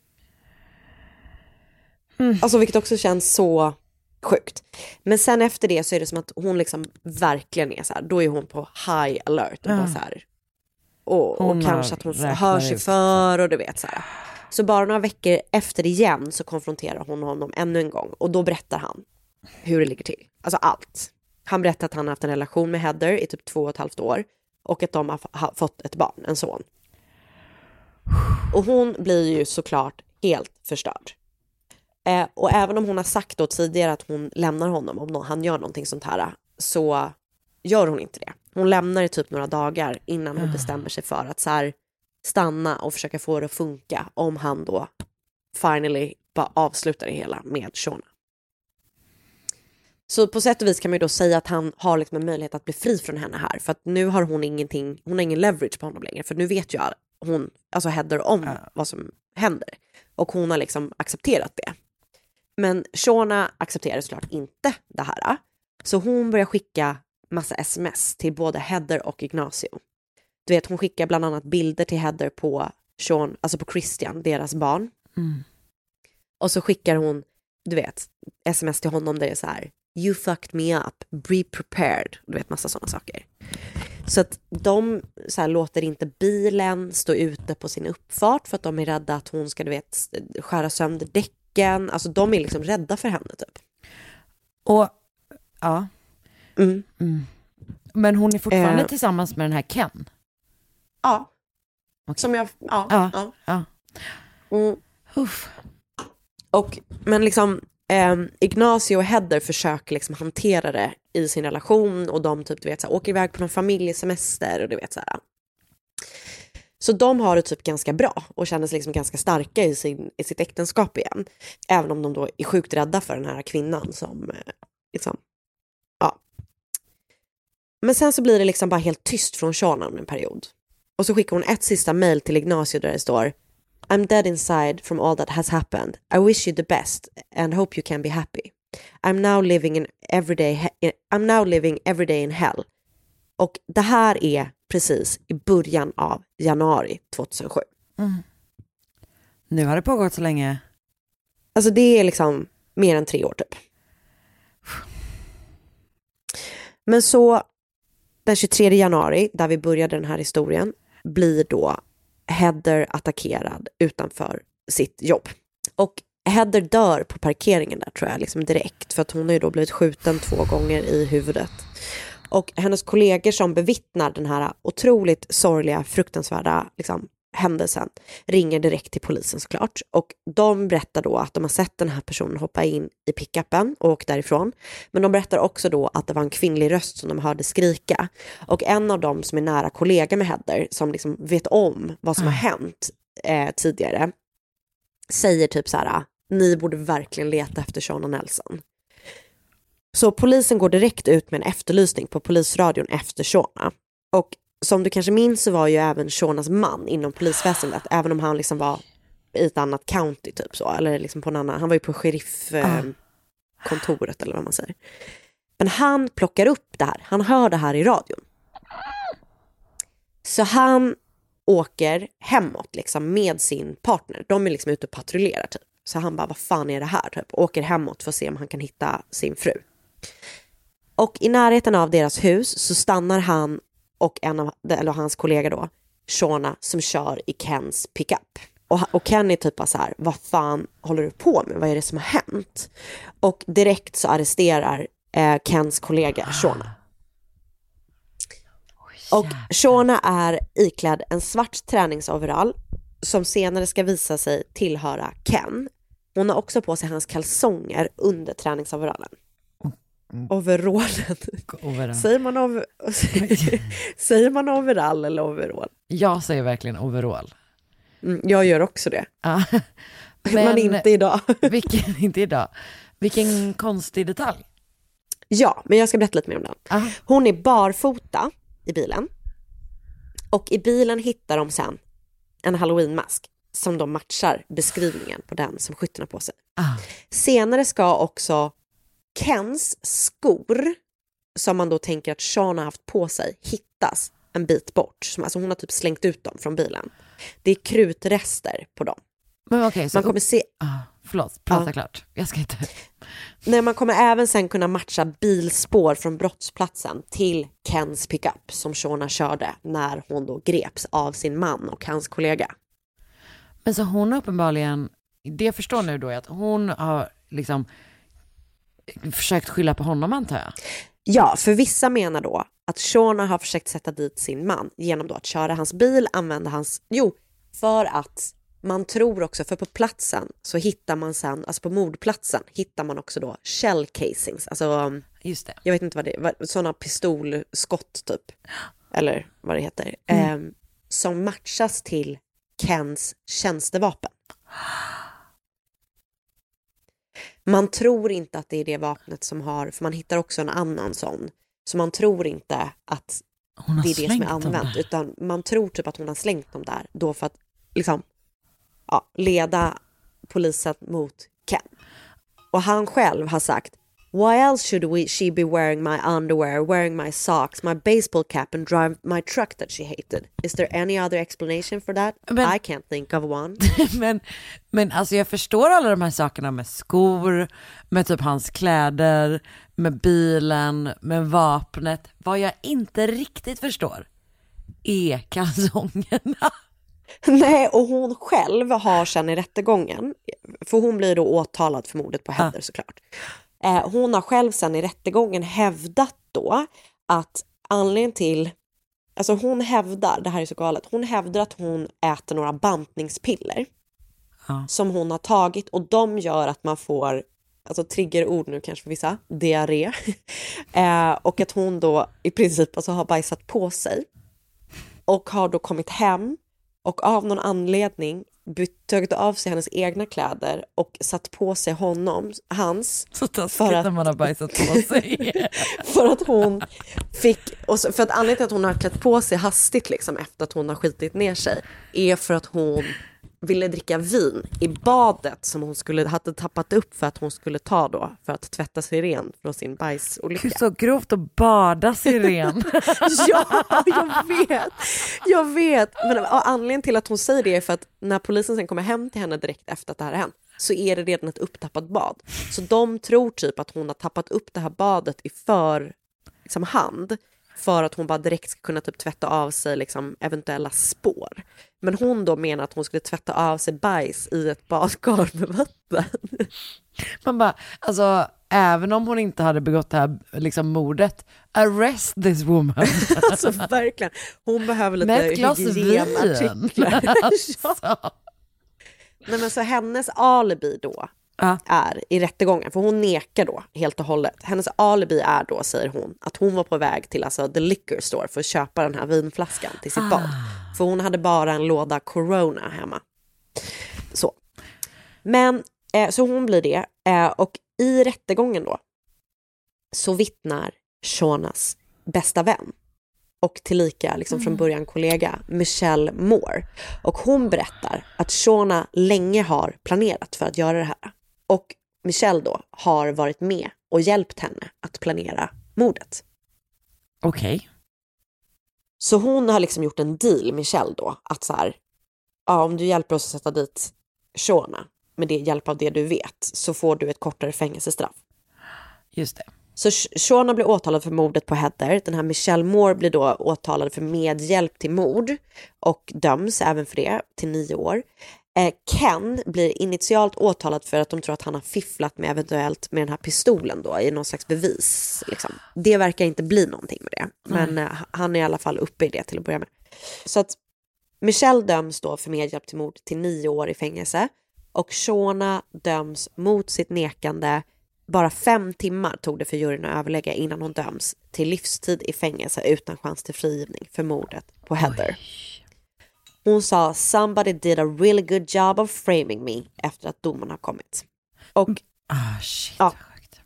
Mm. Alltså vilket också känns så sjukt. Men sen efter det så är det som att hon liksom verkligen är så här, då är hon på high alert. Och, mm. bara så här, och, och kanske att hon hör sig för och du vet så här. Så bara några veckor efter igen så konfronterar hon honom ännu en gång. Och då berättar han hur det ligger till. Alltså allt. Han berättar att han har haft en relation med Heather i typ två och ett halvt år. Och att de har f- fått ett barn, en son. Och hon blir ju såklart helt förstörd. Eh, och även om hon har sagt då tidigare att hon lämnar honom om någon, han gör någonting sånt här. Så gör hon inte det. Hon lämnar i typ några dagar innan hon bestämmer sig för att så här, stanna och försöka få det att funka. Om han då finally bara avslutar det hela med Shauna. Så på sätt och vis kan man ju då säga att han har liksom en möjlighet att bli fri från henne här. För att nu har hon ingenting, hon har ingen leverage på honom längre. För nu vet ju hon, alltså Heather om uh. vad som händer. Och hon har liksom accepterat det. Men Shauna accepterar såklart inte det här. Så hon börjar skicka massa sms till både Heather och Ignacio. Du vet, hon skickar bland annat bilder till Heather på Sean, alltså på Christian, deras barn. Mm. Och så skickar hon, du vet, sms till honom där det är så här, you fucked me up, be prepared. Du vet, massa sådana saker. Så att de så här, låter inte bilen stå ute på sin uppfart för att de är rädda att hon ska, du vet, skära sönder däcken. Alltså de är liksom rädda för henne typ. Och, ja. Mm. Mm. Men hon är fortfarande eh. tillsammans med den här Ken? Ja. Okay. Som jag, ja. Ja. ja. ja. Mm. Uff. Och, men liksom eh, Ignacio och Heather försöker liksom hantera det i sin relation och de typ, du vet, så här, åker iväg på någon familjesemester och du vet så här. Så de har det typ ganska bra och känner sig liksom ganska starka i, sin, i sitt äktenskap igen. Även om de då är sjukt rädda för den här kvinnan som eh, liksom, ja. Men sen så blir det liksom bara helt tyst från Shauna under en period. Och så skickar hon ett sista mail till Ignacio där det står, I'm dead inside from all that has happened. I wish you the best and hope you can be happy. I'm now living in everyday he- I'm now living every day in hell. Och det här är precis i början av januari tjugohundrasju. Mm. Nu har det pågått så länge. Alltså det är liksom mer än tre år typ. Men så den tjugotredje januari, där vi började den här historien, blir då Heather attackerad utanför sitt jobb. Och Heather dör på parkeringen där tror jag liksom direkt. För att hon har ju då blivit skjuten två gånger i huvudet. Och hennes kollegor som bevittnar den här otroligt sorgliga, fruktansvärda liksom, händelsen ringer direkt till polisen såklart. Och de berättar då att de har sett den här personen hoppa in i pickupen och åka därifrån. Men de berättar också då att det var en kvinnlig röst som de hörde skrika. Och en av dem som är nära kollega med Heather, som liksom vet om vad som har hänt eh, tidigare, säger typ så här: ni borde verkligen leta efter Shana Nelson. Så polisen går direkt ut med en efterlysning på polisradion efter Shana. Och som du kanske minns så var ju även Shanas man inom polisväsendet, även om han liksom var i ett annat county typ så, eller liksom på en annan, han var ju på sheriffkontoret eh, eller vad man säger. Men han plockar upp det här, han hör det här i radion. Så han åker hemåt liksom med sin partner. De är liksom ute och patrullerar typ. Så han bara, vad fan är det här typ? Åker hemåt för att se om han kan hitta sin fru. Och i närheten av deras hus så stannar han och en av eller hans kollega då, Shana, som kör i Kens pickup. Och, och Ken är typ bara så här, vad fan håller du på med? Vad är det som har hänt? Och direkt så arresterar eh, Kens kollega Shana. Och Shana är iklädd en svart träningsoverall som senare ska visa sig tillhöra Ken. Hon har också på sig hans kalsonger under träningsoverallen. Mm. Overallen. Overall. Säger man over... säger man overall eller overall? Jag säger verkligen overall. Mm, jag gör också det. Ja. Men, Men inte idag. vilken, inte idag. Vilken konstig detalj. Ja, men jag ska berätta lite mer om den. Aha. Hon är barfota i bilen. Och i bilen hittar de sen en Halloween-mask som de matchar beskrivningen på den som skytten har på sig. Ah. Senare ska också Kens skor, som man då tänker att Shana har haft på sig, hittas en bit bort. Som, alltså hon har typ slängt ut dem från bilen. Det är krutrester på dem. Men okej, så man kommer se... Ah, förlåt, prata ah. klart. Jag ska inte... Nej, man kommer även sen kunna matcha bilspår från brottsplatsen till Kens pickup som Shana körde när hon då greps av sin man och hans kollega. Men så hon uppenbarligen, det jag förstår nu då är att hon har liksom försökt skylla på honom, antar jag. Ja, för vissa menar då att Shana har försökt sätta dit sin man genom då att köra hans bil, använda hans... Jo, för att man tror också, för på platsen så hittar man sen, alltså på mordplatsen hittar man också då shell casings, alltså just det. Jag vet inte vad det är, sådana pistolskott typ, eller vad det heter, mm. eh, som matchas till Kens tjänstevapen. Man tror inte att det är det vapnet som har, för man hittar också en annan sån, så man tror inte att det är det som är använt, utan man tror typ att hon har slängt dem där då för att liksom ja, leda polisen mot Ken. Och han själv har sagt, why else should we, she be wearing my underwear, wearing my socks, my baseball cap and drive my truck that she hated? Is there any other explanation for that? Men, I can't think of one. men, men alltså jag förstår alla de här sakerna med skor, med typ hans kläder, med bilen, med vapnet. Vad jag inte riktigt förstår är kalsongerna. Nej, och hon själv har sen i rättegången, för hon blir då åtalad för mordet på Heather ah. såklart. Eh, hon har själv sen i rättegången hävdat då att anledningen till, alltså hon hävdar, det här är så galet, hon hävdar att hon äter några bantningspiller ah. som hon har tagit, och de gör att man får, alltså triggerord nu kanske för vissa, diarré. eh, och att hon då i princip alltså har bajsat på sig och har då kommit hem och av någon anledning tagit av sig hennes egna kläder och satt på sig honom, hans. Så taskigt när man har bajsat på sig. För att hon fick, och så, för att anledningen till att hon har klätt på sig hastigt liksom efter att hon har skitit ner sig är för att hon ville dricka vin i badet som hon skulle hade tappat upp för att hon skulle ta då för att tvätta sig ren från sin bajsolycka. Så grovt att bada sig ren. Ja, jag vet. Jag vet. Men anledningen till att hon säger det är för att när polisen sen kommer hem till henne direkt efter att det här har hänt så är det redan ett upptappat bad. Så de tror typ att hon har tappat upp det här badet i för liksom hand för att hon bara direkt ska kunna typ tvätta av sig liksom eventuella spår. Men hon då menar att hon skulle tvätta av sig bajs i ett badkar med vatten. Man bara, alltså även om hon inte hade begått det här liksom mordet, arrest this woman. Alltså verkligen, hon behöver lite med ett glas hygienartiklar. Alltså. Nej, men så hennes alibi då ah. är i rättegången, för hon nekar då helt och hållet. Hennes alibi är då, säger hon, att hon var på väg till alltså the liquor store för att köpa den här vinflaskan till sitt ah. bad. För hon hade bara en låda Corona hemma. Så. Men eh, så hon blir det, eh, och i rättegången då så vittnar Shaunas bästa vän och tillika liksom från början kollega Michelle Moore. Och hon berättar att Shauna länge har planerat för att göra det här. Och Michelle då har varit med och hjälpt henne att planera mordet. Okej. Okay. Så hon har liksom gjort en deal, Michelle då, att så här, ja, om du hjälper oss att sätta dit Shauna med det hjälp av det du vet, så får du ett kortare fängelsestraff. Just det. Så Shauna blir åtalad för mordet på Heather. Den här Michelle Moore blir då åtalad för medhjälp till mord och döms även för det till nio år. Eh, Ken blir initialt åtalad för att de tror att han har fifflat med eventuellt med den här pistolen då i någon slags bevis. Liksom. Det verkar inte bli någonting med det. Men mm. eh, han är i alla fall uppe i det till att börja med. Så att Michelle döms då för medhjälp till mord till nio år i fängelse. Och Shauna döms mot sitt nekande. Bara fem timmar tog det för juryn att överlägga innan hon döms till livstid i fängelse utan chans till frigivning för mordet på Heather. Hon sa somebody did a really good job of framing me efter att domen har kommit. Och ah, shit, ja,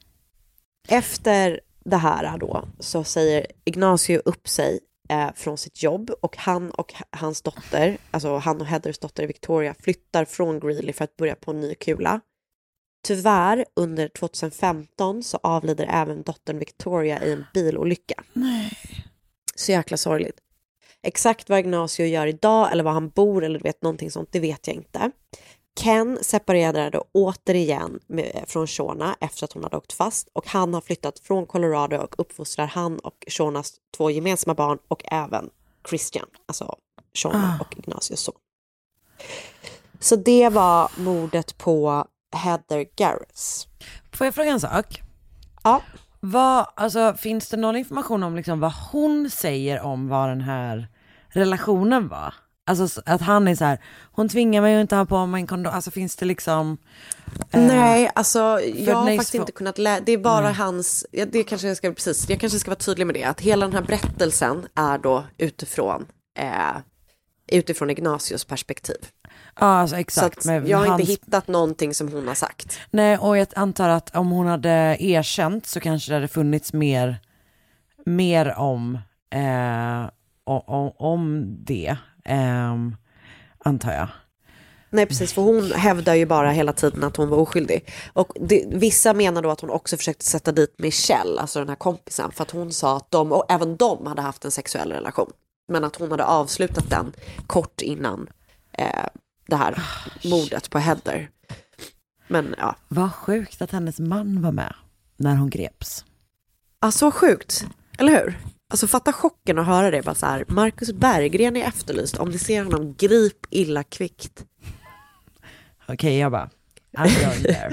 efter det här då så säger Ignacio upp sig eh, från sitt jobb och han och hans dotter, alltså han och Heathers dotter Victoria, flyttar från Greeley för att börja på en ny kula. Tyvärr under tjugohundrafemton så avlider även dottern Victoria i en bilolycka. Nej. Så jäkla sorgligt. Exakt vad Ignacio gör idag eller var han bor eller du vet någonting sånt, det vet jag inte. Ken separerade då återigen med, från Shauna efter att hon hade åkt fast och han har flyttat från Colorado och uppfostrar han och Shaunas två gemensamma barn och även Christian, alltså Shauna ah. och Ignacios son. Så det var mordet på Heather Garrets. Får jag fråga en sak? Ja. Vad, alltså, finns det någon information om liksom vad hon säger om vad den här relationen var? Alltså att han är så här, hon tvingar mig att inte ha på mig en kondom. Alltså finns det liksom... Eh, Nej, alltså jag har faktiskt för... inte kunnat läsa. Det är bara Nej. hans... Ja, det kanske jag ska, precis, jag kanske ska vara tydlig med det. Att hela den här berättelsen är då utifrån... Eh, utifrån Ignacios perspektiv. Ja, alltså exakt. Så jag har hans... inte hittat någonting som hon har sagt. Nej, och jag antar att om hon hade erkänt så kanske det hade funnits mer, mer om, eh, om, om det, eh, antar jag. Nej, precis, för hon hävdar ju bara hela tiden att hon var oskyldig. Och det, vissa menar då att hon också försökte sätta dit Michelle, alltså den här kompisen, för att hon sa att de, och även de hade haft en sexuell relation. Men att hon hade avslutat den kort innan eh, det här oh, mordet på Heather. Men ja. Vad sjukt att hennes man var med när hon greps. Ja, så sjukt. Eller hur? Alltså fatta chocken att höra det. Bara så här, Marcus Berggren är efterlyst. Om ni ser honom, grip illa kvickt. Okej, okay, jag bara, I'm going there.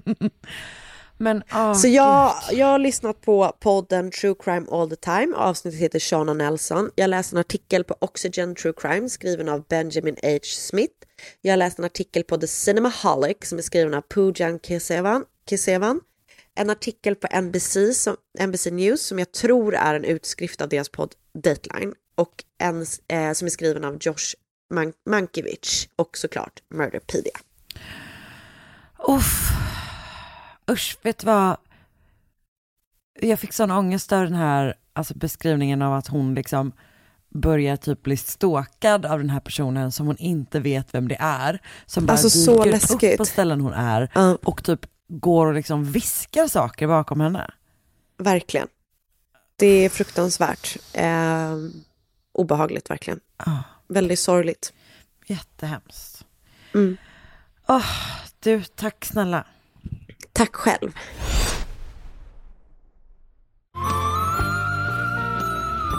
Men, oh, så jag, jag har lyssnat på podden True Crime All the Time. Avsnittet heter Shauna Nelson. Jag läste en artikel på Oxygen True Crime skriven av Benjamin H. Smith. Jag läste en artikel på The Cinemaholic som är skriven av Poojan Kesavan. Kesavan. En artikel på N B C, som, N B C News som jag tror är en utskrift av deras podd Dateline. Och en eh, som är skriven av Josh Man- Mankiewicz. Och såklart Murderpedia. Uff. Usch, vet du vad? Jag fick sån ångest av den här alltså beskrivningen av att hon liksom börjar typ bli stalkad av den här personen som hon inte vet vem det är. Som bara alltså, så läskigt. Upp på ställen hon är uh. och typ går och liksom viskar saker bakom henne. Verkligen. Det är fruktansvärt. Eh, obehagligt verkligen. Uh. Väldigt sorgligt. Jättehemskt. Mm. Oh, du, tack snälla. Tack själv.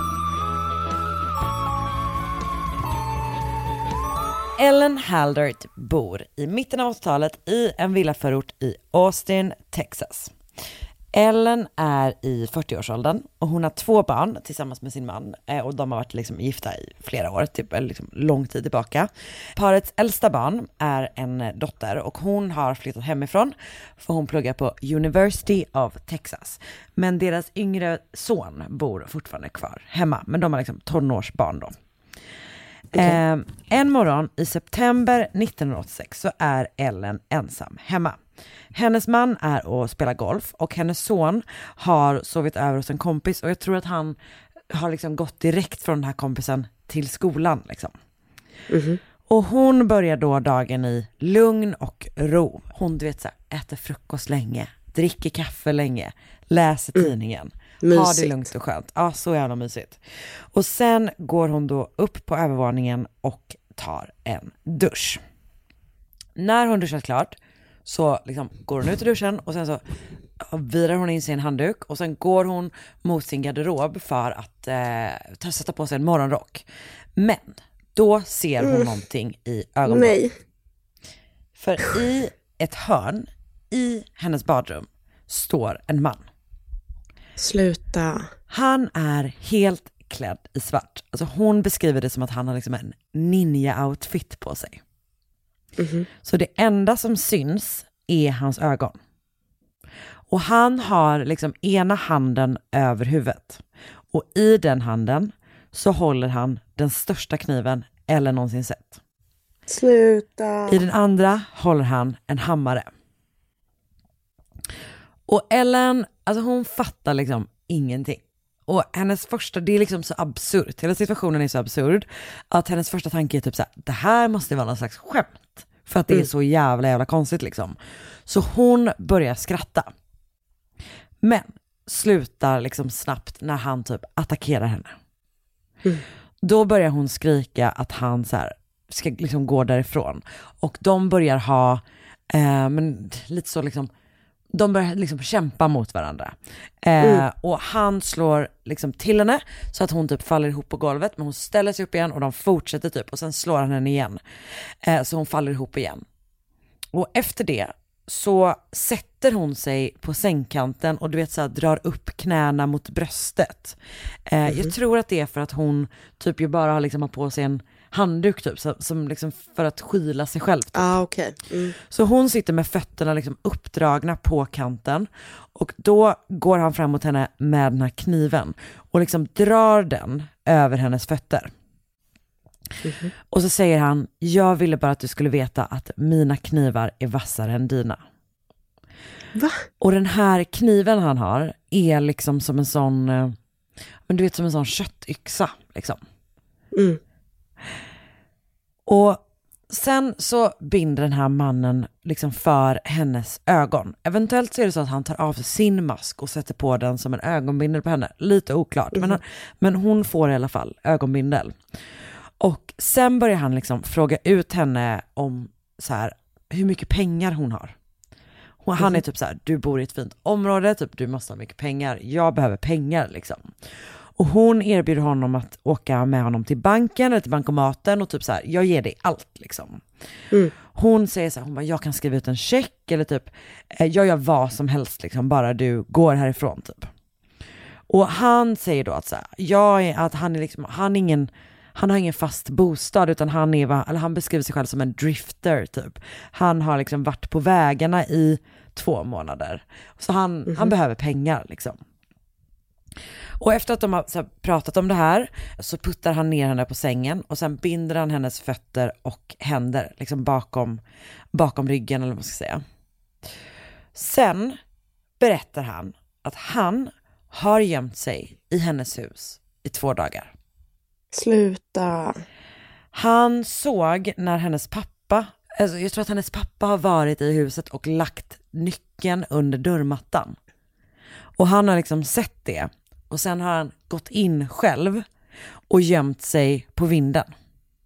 Ellen Haldert bor i mitten av åttiotalet i en villaförort i Austin, Texas. Ellen är i fyrtioårsåldern och hon har två barn tillsammans med sin man och de har varit liksom gifta i flera år, typ liksom lång tid tillbaka. Parets äldsta barn är en dotter och hon har flyttat hemifrån för hon pluggar på University of Texas. Men deras yngre son bor fortfarande kvar hemma, men de har liksom tonårsbarn då. Okay. Eh, en morgon i september nittonhundraåttiosex så är Ellen ensam hemma. Hennes man är och spelar golf och hennes son har sovit över hos en kompis och jag tror att han har liksom gått direkt från den här kompisen till skolan liksom. Mm-hmm. Och hon börjar då dagen i lugn och ro. Hon du vet så här, äter frukost länge, dricker kaffe länge, läser mm. tidningen. Mysigt. Har det lugnt och skönt. Ja, så jävla mysigt. Och sen går hon då upp på övervåningen och tar en dusch. När hon duschat klart så liksom går hon ut i duschen och sen så virar hon in sin handduk och sen går hon mot sin garderob för att eh, sätta på sig en morgonrock. Men då ser hon mm. någonting i ögonen. Nej. För i ett hörn i hennes badrum står en man. Sluta. Han är helt klädd i svart. Alltså hon beskriver det som att han har liksom en ninja-outfit på sig. Mm-hmm. Så det enda som syns är hans ögon. Och han har liksom ena handen över huvudet. Och i den handen så håller han den största kniven eller någonsin sett. Sluta. I den andra håller han en hammare. Och Ellen, alltså hon fattar liksom ingenting. Och hennes första, det är liksom så absurt. Hela situationen är så absurd att hennes första tanke är typ så här: det här måste vara någon slags skämt. För att det är så jävla jävla konstigt liksom. Så hon börjar skratta. Men slutar liksom snabbt när han typ attackerar henne. Mm. Då börjar hon skrika att han så här ska liksom gå därifrån. Och de börjar ha eh, men lite så liksom, de börjar liksom kämpa mot varandra. Eh, mm. Och han slår liksom till henne så att hon typ faller ihop på golvet. Men hon ställer sig upp igen och de fortsätter typ. Och sen slår han henne igen. Eh, så hon faller ihop igen. Och efter det så sätter hon sig på sängkanten och du vet så här, drar upp knäna mot bröstet. Eh, mm. Jag tror att det är för att hon typ ju bara har liksom har på sig en handduk typ, så, som liksom för att skyla sig själv. Typ. Ah, okay. Mm. Så hon sitter med fötterna liksom uppdragna på kanten och då går han fram mot henne med den här kniven och liksom drar den över hennes fötter. Mm-hmm. Och så säger han: jag ville bara att du skulle veta att mina knivar är vassare än dina. Va? Och den här kniven han har är liksom som en sån, men du vet, som en sån köttyxa liksom. Mm. Och sen så binder den här mannen liksom för hennes ögon. Eventuellt så är det så att han tar av sin mask och sätter på den som en ögonbindel på henne. Lite oklart, mm. men, han, men hon får i alla fall ögonbindel. Och sen börjar han liksom fråga ut henne om så här, hur mycket pengar hon har. Och han är typ så här: du bor i ett fint område, typ, du måste ha mycket pengar, jag behöver pengar liksom. Och hon erbjuder honom att åka med honom till banken eller till bankomaten och typ så här: jag ger dig allt liksom. Mm. Hon säger så här, hon bara: jag kan skriva ut en check eller typ jag gör vad som helst liksom, bara du går härifrån typ. Och han säger då att så här, jag är, att han är liksom, han är ingen han har ingen fast bostad utan han är, eller han beskriver sig själv som en drifter typ. Han har liksom varit på vägarna i två månader. Så han, mm-hmm. han behöver pengar liksom. Och efter att de har så här, pratat om det här så puttar han ner henne på sängen och sen binder han hennes fötter och händer liksom bakom, bakom ryggen eller vad man ska säga. Sen berättar han att han har gömt sig i hennes hus i två dagar. Sluta. Han såg när hennes pappa, alltså jag tror att hennes pappa har varit i huset och lagt nyckeln under dörrmattan. Och han har liksom sett det. Och sen har han gått in själv och gömt sig på vinden.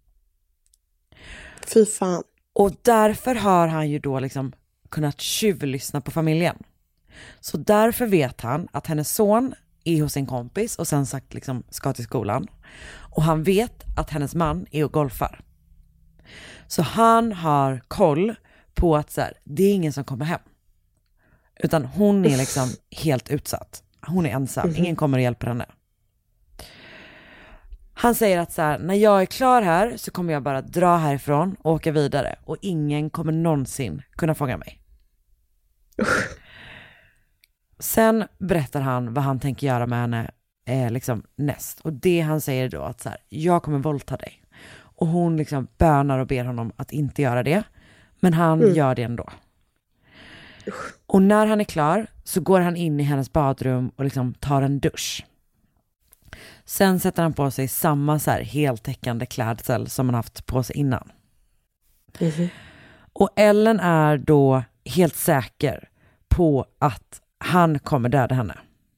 Fy fan. Och därför har han ju då liksom kunnat tjuvlyssna på familjen. Så därför vet han att hennes son är hos en kompis och sen sagt liksom ska till skolan. Och han vet att hennes man är och golfar. Så han har koll på att så här, det är ingen som kommer hem. Utan hon är liksom helt utsatt. Hon är ensam, ingen kommer och hjälper henne. Han säger att så här, när jag är klar här så kommer jag bara dra härifrån och åka vidare. Och ingen kommer någonsin kunna fånga mig. Sen berättar han vad han tänker göra med henne eh, liksom näst. Och det han säger då att så här, jag kommer våldta dig. Och hon liksom bönar och ber honom att inte göra det. Men han mm. gör det ändå. Och när han är klar så går han in i hennes badrum och liksom tar en dusch. Sen sätter han på sig samma så här heltäckande klädsel som han haft på sig innan. Mm-hmm. Och Ellen är då helt säker på att han kommer döda henne.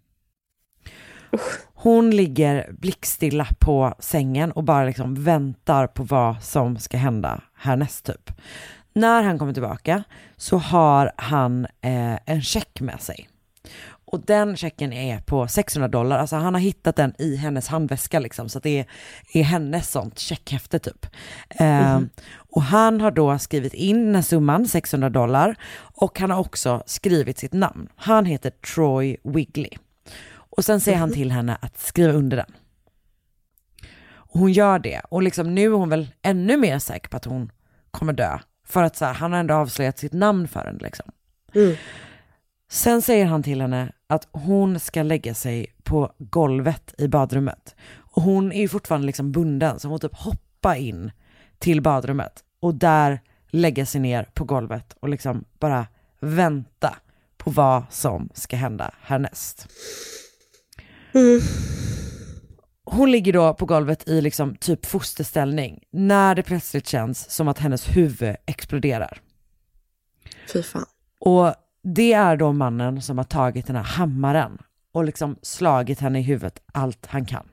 Hon ligger blickstilla på sängen och bara liksom väntar på vad som ska hända härnäst typ. När han kommer tillbaka så har han eh, en check med sig. Och den checken är på sexhundra dollar. Alltså han har hittat den i hennes handväska liksom. Så att det är, är hennes sånt checkhäfte typ. Eh, mm. Och han har då skrivit in den här summan, sexhundra dollar. Och han har också skrivit sitt namn. Han heter Troy Wigley. Och sen säger mm. han till henne att skriva under den. Och hon gör det. Och liksom nu är hon väl ännu mer säker på att hon kommer dö. För att så här, han har ändå avslöjat sitt namn för henne liksom. Mm. Sen säger han till henne att hon ska lägga sig på golvet i badrummet. Och hon är ju fortfarande liksom bunden. Så hon typ hoppa in till badrummet. Och där lägga sig ner på golvet. Och liksom bara vänta på vad som ska hända härnäst. Mm. Hon ligger då på golvet i liksom typ fosterställning. När det plötsligt känns som att hennes huvud exploderar. Fy fan. Och det är då mannen som har tagit den här hammaren och liksom slagit henne i huvudet allt han kan.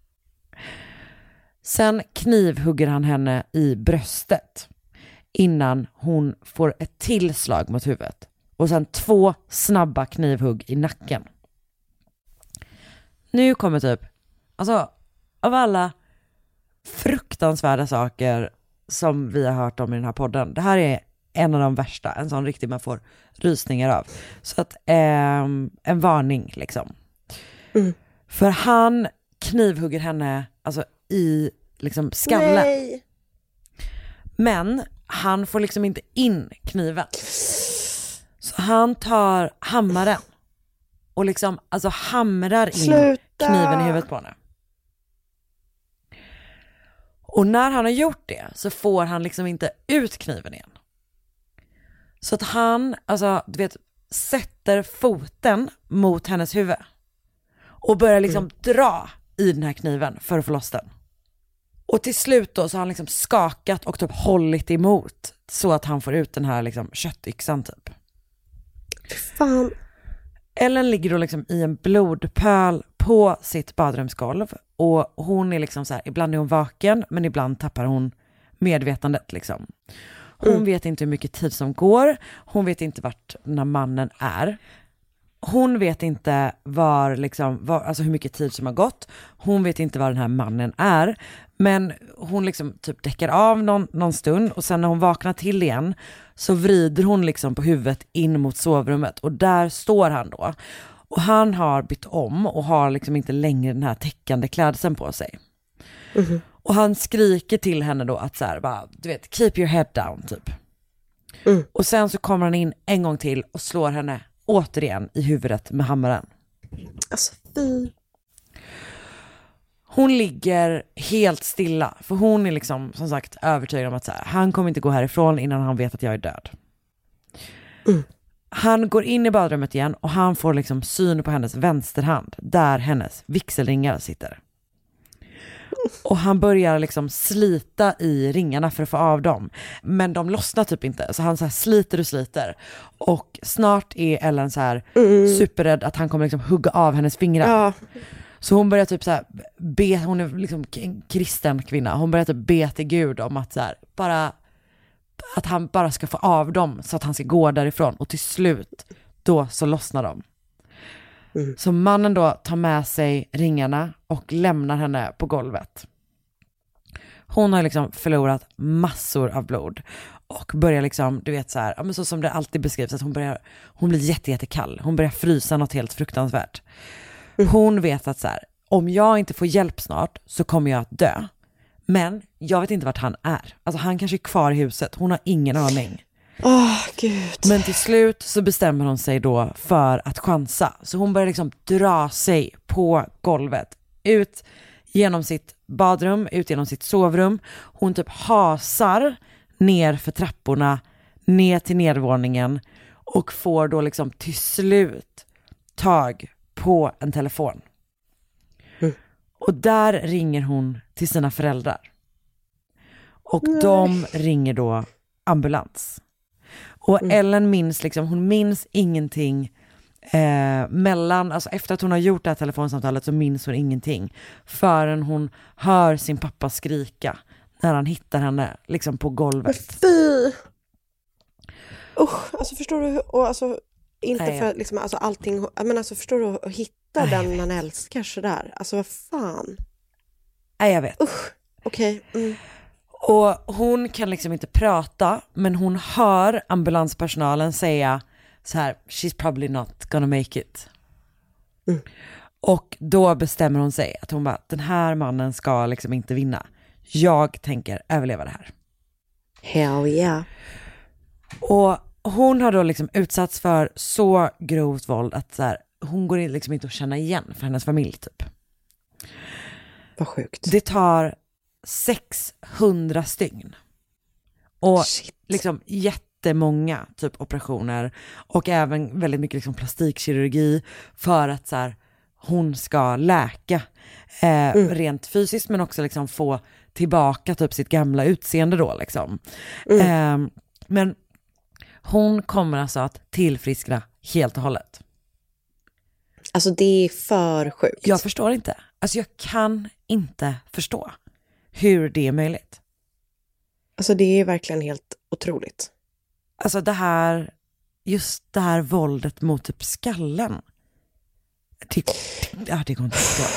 Sen knivhugger han henne i bröstet innan hon får ett tillslag mot huvudet. Och sen två snabba knivhugg i nacken. Nu kommer typ, alltså av alla fruktansvärda saker som vi har hört om i den här podden. Det här är en av de värsta, en sån riktigt man får rysningar av. Så att eh, en varning liksom. Mm. För han knivhugger henne alltså i liksom skallen. Nej. Men han får liksom inte in kniven. Så han tar hammaren och liksom alltså hamrar in Sluta. kniven i huvudet på henne. Och när han har gjort det så får han liksom inte ut kniven igen. Så att han, alltså du vet, sätter foten mot hennes huvud. Och börjar liksom mm. dra i den här kniven för att få loss den. Och till slut då så har han liksom skakat och typ hållit emot. Så att han får ut den här liksom köttyxan typ. Fan. Ellen ligger då liksom i en blodpöl på sitt badrumsgolv. Och hon är liksom så här, ibland är hon vaken men ibland tappar hon medvetandet liksom. Hon mm. vet inte hur mycket tid som går. Hon vet inte vart när mannen är. Hon vet inte var, liksom, var, alltså hur mycket tid som har gått. Hon vet inte var den här mannen är. Men hon liksom typ däckar av någon, någon stund. Och sen när hon vaknar till igen så vrider hon liksom på huvudet in mot sovrummet. Och där står han då. Och han har bytt om och har liksom inte längre den här täckande klädseln på sig. Mm. Och han skriker till henne då att så här, bara, du vet, keep your head down typ. Mm. Och sen så kommer han in en gång till och slår henne återigen i huvudet med hammaren. Alltså fy. Hon ligger helt stilla. För hon är liksom som sagt övertygad om att så här, han kommer inte gå härifrån innan han vet att jag är död. Mm. Han går in i badrummet igen och han får liksom syn på hennes vänsterhand. Där hennes vigselringar sitter. Och han börjar liksom slita i ringarna för att få av dem. Men de lossnar typ inte. Så han så här sliter och sliter. Och snart är Ellen så här mm. superrädd att han kommer liksom hugga av hennes fingrar. Ja. Så hon börjar typ så här be, hon är liksom en kristen kvinna. Hon börjar typ be till Gud om att så här, bara att han bara ska få av dem så att han ska gå därifrån. Och till slut då så lossnar de. Mm. Så mannen då tar med sig ringarna och lämnar henne på golvet. Hon har liksom förlorat massor av blod och börjar liksom, du vet så här, ja, men så som det alltid beskrivs, att hon börjar, hon blir jätte, jättekall. Hon börjar frysa något helt fruktansvärt. Hon vet att så här, om jag inte får hjälp snart så kommer jag att dö. Men jag vet inte vart han är. Alltså han kanske är kvar i huset. Hon har ingen aning. Åh, oh, gud. Men till slut så bestämmer hon sig då för att chansa. Så hon börjar liksom dra sig på golvet. Ut genom sitt badrum, ut genom sitt sovrum. Hon typ hasar ner för trapporna, ner till nedervåningen. Och får då liksom till slut tag på en telefon. Mm. Och där ringer hon till sina föräldrar. Och Nej. de ringer då ambulans. Och mm. Ellen minns liksom, hon minns ingenting eh, mellan, alltså efter att hon har gjort det här telefonsamtalet så minns hon ingenting. Förrän hon hör sin pappa skrika när han hittar henne liksom på golvet. Fy! Usch, alltså förstår du, och alltså inte Nej, för liksom, alltså allting, men alltså förstår du att hitta Nej, den man älskar sådär, alltså vad fan. Nej, jag vet. Usch, okej. Okay. Mm. Och hon kan liksom inte prata, men hon hör ambulanspersonalen säga så här: she's probably not gonna make it. Mm. Och då bestämmer hon sig att hon bara, den här mannen ska liksom inte vinna. Jag tänker överleva det här. Hell yeah. Och hon har då liksom utsatts för så grovt våld att så här, hon går liksom inte att känna igen för hennes familj typ. Vad sjukt. Det tar sexhundra stygn. Och Shit. liksom jättemånga typ operationer och även väldigt mycket liksom plastikkirurgi för att så här, hon ska läka eh, mm. rent fysiskt, men också liksom få tillbaka typ sitt gamla utseende då liksom. Mm. Eh, men hon kommer alltså att tillfriskna helt och hållet. Alltså det är för sjukt. Jag förstår inte. Alltså jag kan inte förstå hur det är möjligt. Alltså det är verkligen helt otroligt. Alltså det här, just det här våldet mot typ skallen. Det, ja, det går inte att förstå.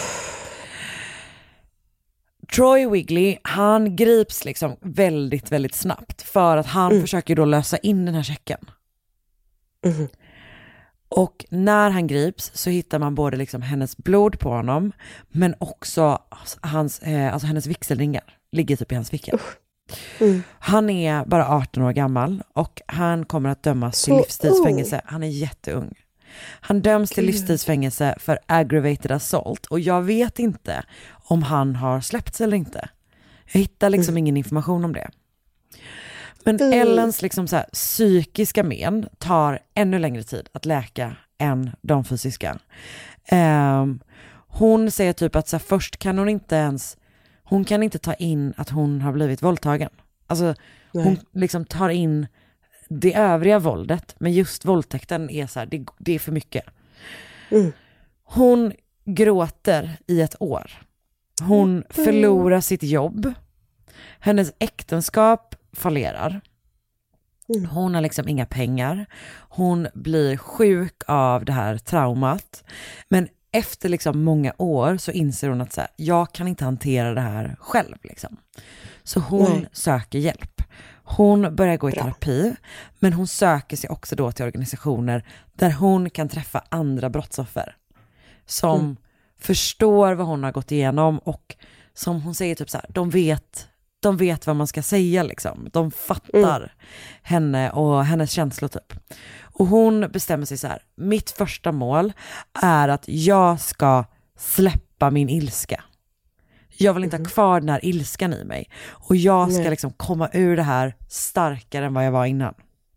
Troy Wigley, han grips liksom väldigt, väldigt snabbt för att han mm. försöker då lösa in den här checken. Mm. Och när han grips så hittar man både liksom hennes blod på honom, men också hans, eh, alltså hennes vigselringar ligger typ i hans ficka. Mm. Han är bara arton år gammal och han kommer att dömas så, till livstidsfängelse. Oh. Han är jätteung. Han döms till livstidsfängelse för aggravated assault och jag vet inte om han har släppts eller inte. Jag hittar liksom mm. ingen information om det. Men mm. Ellens liksom så här, psykiska men tar ännu längre tid att läka än de fysiska. Um, hon säger typ att så här, först kan hon inte ens, hon kan inte ta in att hon har blivit våldtagen. Alltså Nej. hon liksom tar in det övriga våldet, men just våldtäkten är så här, det, det är för mycket. Mm. Hon gråter i ett år. Hon mm. förlorar sitt jobb. Hennes äktenskap fallerar. Mm. Hon har liksom inga pengar. Hon blir sjuk av det här traumat. Men efter liksom många år så inser hon att så här, jag kan inte hantera det här själv liksom. Så hon Nej. söker hjälp. Hon börjar gå i Bra. terapi, men hon söker sig också då till organisationer där hon kan träffa andra brottsoffer som mm. förstår vad hon har gått igenom och som hon säger typ så här, de vet de vet vad man ska säga liksom. De fattar mm. henne och hennes känslor typ. Och hon bestämmer sig så här, mitt första mål är att jag ska släppa min ilska. Jag vill inte mm. ha kvar den här ilskan i mig. Och jag ska Nej. liksom komma ur det här starkare än vad jag var innan.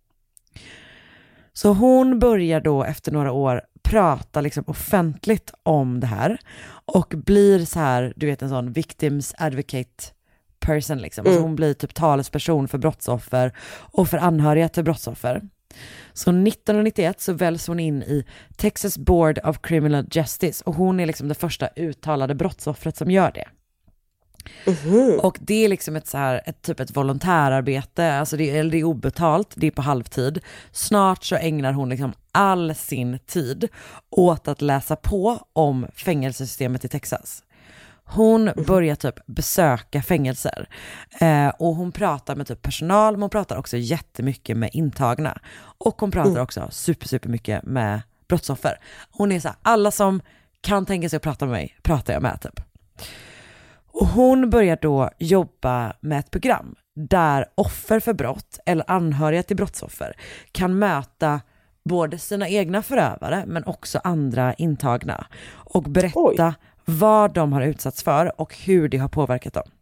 Så hon börjar då efter några år prata liksom offentligt om det här. Och blir så här, du vet en sån victims advocate person liksom. Mm. Alltså hon blir typ talesperson för brottsoffer och för anhöriga till brottsoffer. Så nittonhundranittioett så väljs hon in i Texas Board of Criminal Justice och hon är liksom det första uttalade brottsoffret som gör det. Mm-hmm. Och det är liksom ett så här ett typ ett volontärarbete, alltså det är, det är obetalt, det är på halvtid. Snart så ägnar hon liksom all sin tid åt att läsa på om fängelsesystemet i Texas. Hon börjar typ besöka fängelser eh, och hon pratar med typ personal, men hon pratar också jättemycket med intagna. Och hon pratar mm. också super, super mycket med brottsoffer. Hon är så här, alla som kan tänka sig att prata med mig, pratar jag med typ. Och hon börjar då jobba med ett program där offer för brott eller anhöriga till brottsoffer kan möta både sina egna förövare men också andra intagna och berätta Oj. vad de har utsatts för och hur det har påverkat dem.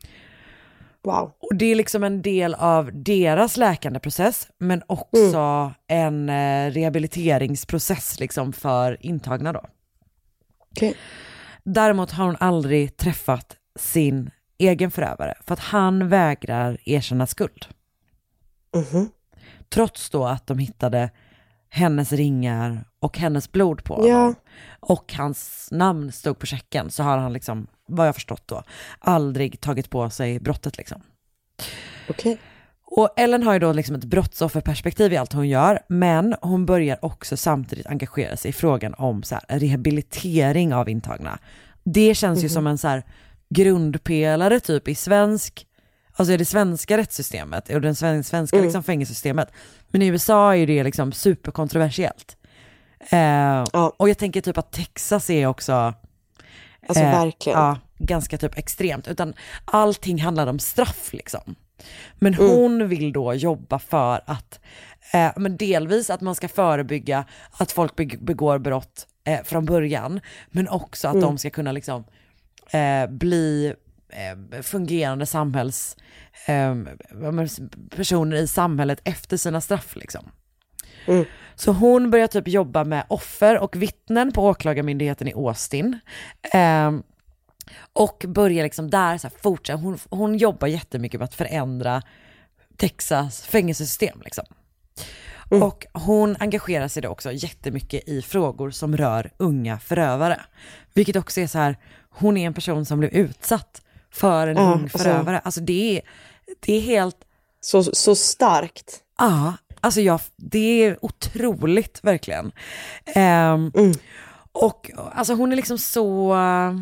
Wow. Och det är liksom en del av deras läkande process men också mm. en rehabiliteringsprocess liksom för intagna då. Okay. Däremot har hon aldrig träffat sin egen förövare för att han vägrar erkänna skuld. Mm-hmm. Trots då att de hittade hennes ringar och hennes blod på ja. honom. Och hans namn stod på checken, så har han liksom, vad jag förstått då, aldrig tagit på sig brottet liksom. Okej. Okay. Och Ellen har ju då liksom ett brottsofferperspektiv i allt hon gör, men hon börjar också samtidigt engagera sig i frågan om så här, rehabilitering av intagna. Det känns mm-hmm. ju som en så här grundpelare typ i svensk, alltså i det svenska rättssystemet och den svenska mm. liksom fängelsesystemet. Men i U S A är det liksom superkontroversiellt. Eh, ja. Och jag tänker typ att Texas är också alltså eh, verkligen. Ja, ganska typ extremt. Utan allting handlar om straff liksom. Men hon mm. vill då jobba för att eh, men delvis att man ska förebygga att folk begår brott eh, från början. Men också att mm. de ska kunna liksom eh, bli eh, fungerande samhälls eh, personer i samhället efter sina straff liksom. Mm. Så hon börjar typ jobba med offer och vittnen på åklagarmyndigheten i Austin. Eh, och börjar liksom där så här fortsätta. Hon, hon jobbar jättemycket med att förändra Texas fängelsesystem liksom. Mm. Och hon engagerar sig då också jättemycket i frågor som rör unga förövare. Vilket också är så här, hon är en person som blev utsatt för en ja, ung förövare. Alltså, alltså det är, det är helt... Så, så starkt. Ja, alltså jag, det är otroligt verkligen. Um, mm. Och alltså hon är liksom så...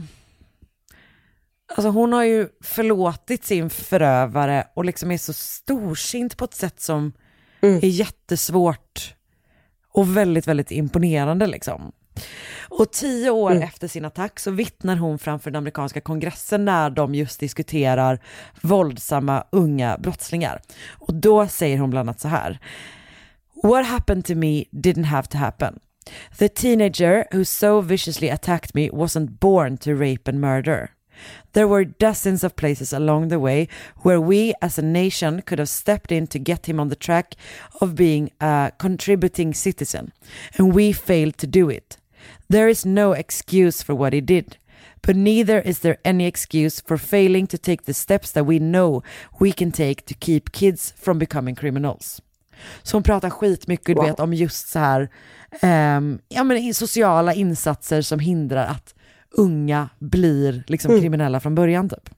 Alltså hon har ju förlåtit sin förövare och liksom är så storsint på ett sätt som mm. är jättesvårt och väldigt, väldigt imponerande liksom. Och tio år mm. efter sin attack så vittnar hon framför den amerikanska kongressen när de just diskuterar våldsamma unga brottslingar. Och då säger hon bland annat så här: "What happened to me didn't have to happen. The teenager who so viciously attacked me wasn't born to rape and murder. There were dozens of places along the way where we as a nation could have stepped in to get him on the track of being a contributing citizen, and we failed to do it. There is no excuse for what he did, but neither is there any excuse for failing to take the steps that we know we can take to keep kids from becoming criminals." Så hon pratar skitmycket wow. vet, om just så här um, ja, men sociala insatser som hindrar att unga blir liksom mm. kriminella från början typ.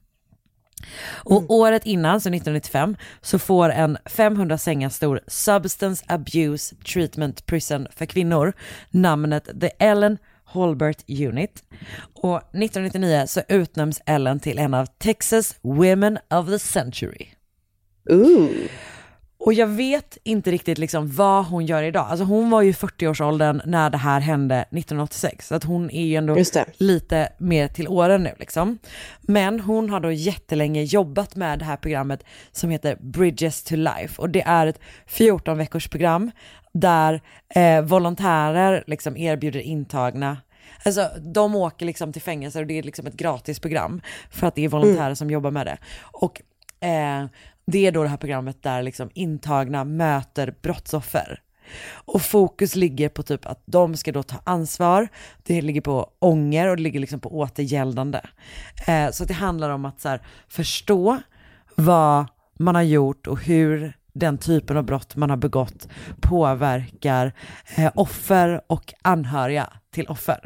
Och mm. året innan, så nittonhundranittiofem, så får en femhundra sängar stor Substance Abuse Treatment Prison för kvinnor namnet The Ellen Holbert Unit. Och nittonhundranittionio så utnämns Ellen till en av Texas Women of the Century. Ooh. Och jag vet inte riktigt liksom vad hon gör idag. Alltså hon var ju fyrtioårsåldern när det här hände nittonhundraåttiosex. Så att hon är ju ändå lite mer till åren nu liksom. Men hon har då jättelänge jobbat med det här programmet som heter Bridges to Life. Och det är ett fjorton veckors program där eh, volontärer liksom erbjuder intagna. Alltså de åker liksom till fängelser och det är liksom ett gratis program för att det är volontärer mm. som jobbar med det. Och eh, det är då det här programmet där liksom intagna möter brottsoffer. Och fokus ligger på typ att de ska då ta ansvar. Det ligger på ånger och det ligger liksom på återgäldande. Eh, så det handlar om att så här, förstå vad man har gjort och hur den typen av brott man har begått påverkar eh, offer och anhöriga till offer.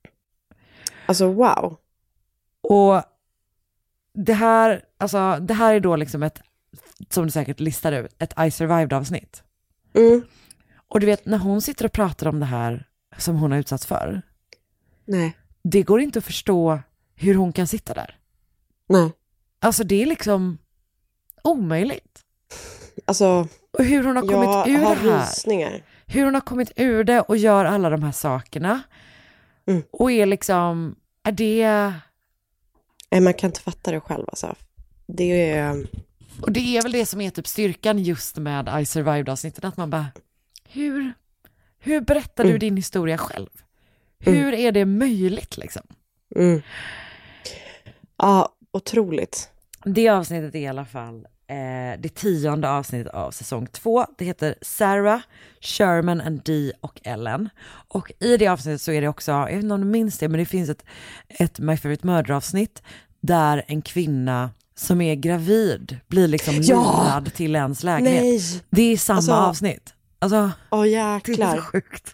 Alltså wow. Och det här, alltså, det här är då liksom ett, som du säkert listar ut, ett I Survived-avsnitt. Mm. Och du vet, när hon sitter och pratar om det här som hon har utsatts för. Nej. Det går inte att förstå hur hon kan sitta där. Nej. Alltså det är liksom omöjligt. Alltså, och hur hon har kommit jag ur har det här. rysningar. Hur hon har kommit ur det och gör alla de här sakerna. Mm. Och är liksom, är det... Nej, man kan inte fatta det själv alltså. Det är... Och det är väl det som är typ styrkan just med I Survived-avsnittet. Att man bara, hur, hur berättar mm. du din historia själv? Hur mm. är det möjligt liksom? Mm. Ja, otroligt. Det avsnittet är i alla fall eh, det tionde avsnittet av säsong två. Det heter Sarah, Sherman and Dee och Ellen. Och i det avsnittet så är det också, jag vet inte om du minns det, men det finns ett, ett My Favorite Murder-avsnitt där en kvinna som är gravid blir liksom lurad ja! till ens lägenhet. Nej. Det är samma alltså, avsnitt. Alltså, åh jäklar. Det är så sjukt.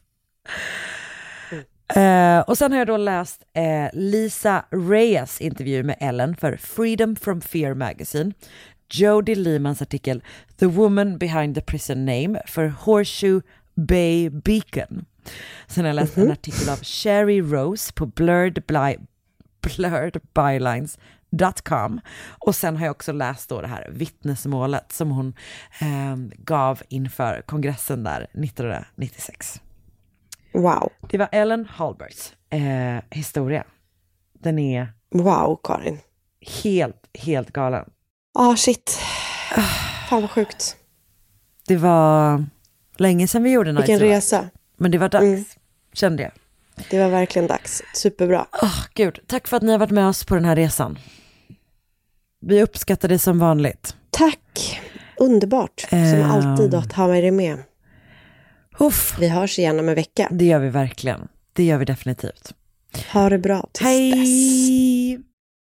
Uh, och sen har jag då läst uh, Lisa Reyes intervju med Ellen för Freedom from Fear Magazine, Jodie Lehmans artikel The Woman Behind the Prison Name för Horseshoe Bay Beacon. Sen har jag läst mm-hmm. en artikel av Sherry Rose på blurred, bly, blurred bylines dot com. Och sen har jag också läst då det här vittnesmålet som hon eh, gav inför kongressen där nittonhundranittiosex. Wow. Det var Ellen Halberts eh, historia. Den är... Wow, Karin. Helt, helt galen. Ah, oh, shit. Fan vad sjukt. Det var länge sedan vi gjorde en Vilken resa. Men det var dags, mm. kände jag. Det var verkligen dags. Superbra. Oh, Gud, tack för att ni har varit med oss på den här resan. Vi uppskattar det som vanligt. Tack. Underbart. Som um... alltid att ha med dig med. Uff. Vi hörs igen om en vecka. Det gör vi verkligen. Det gör vi definitivt. Ha det bra tills Hej. dess.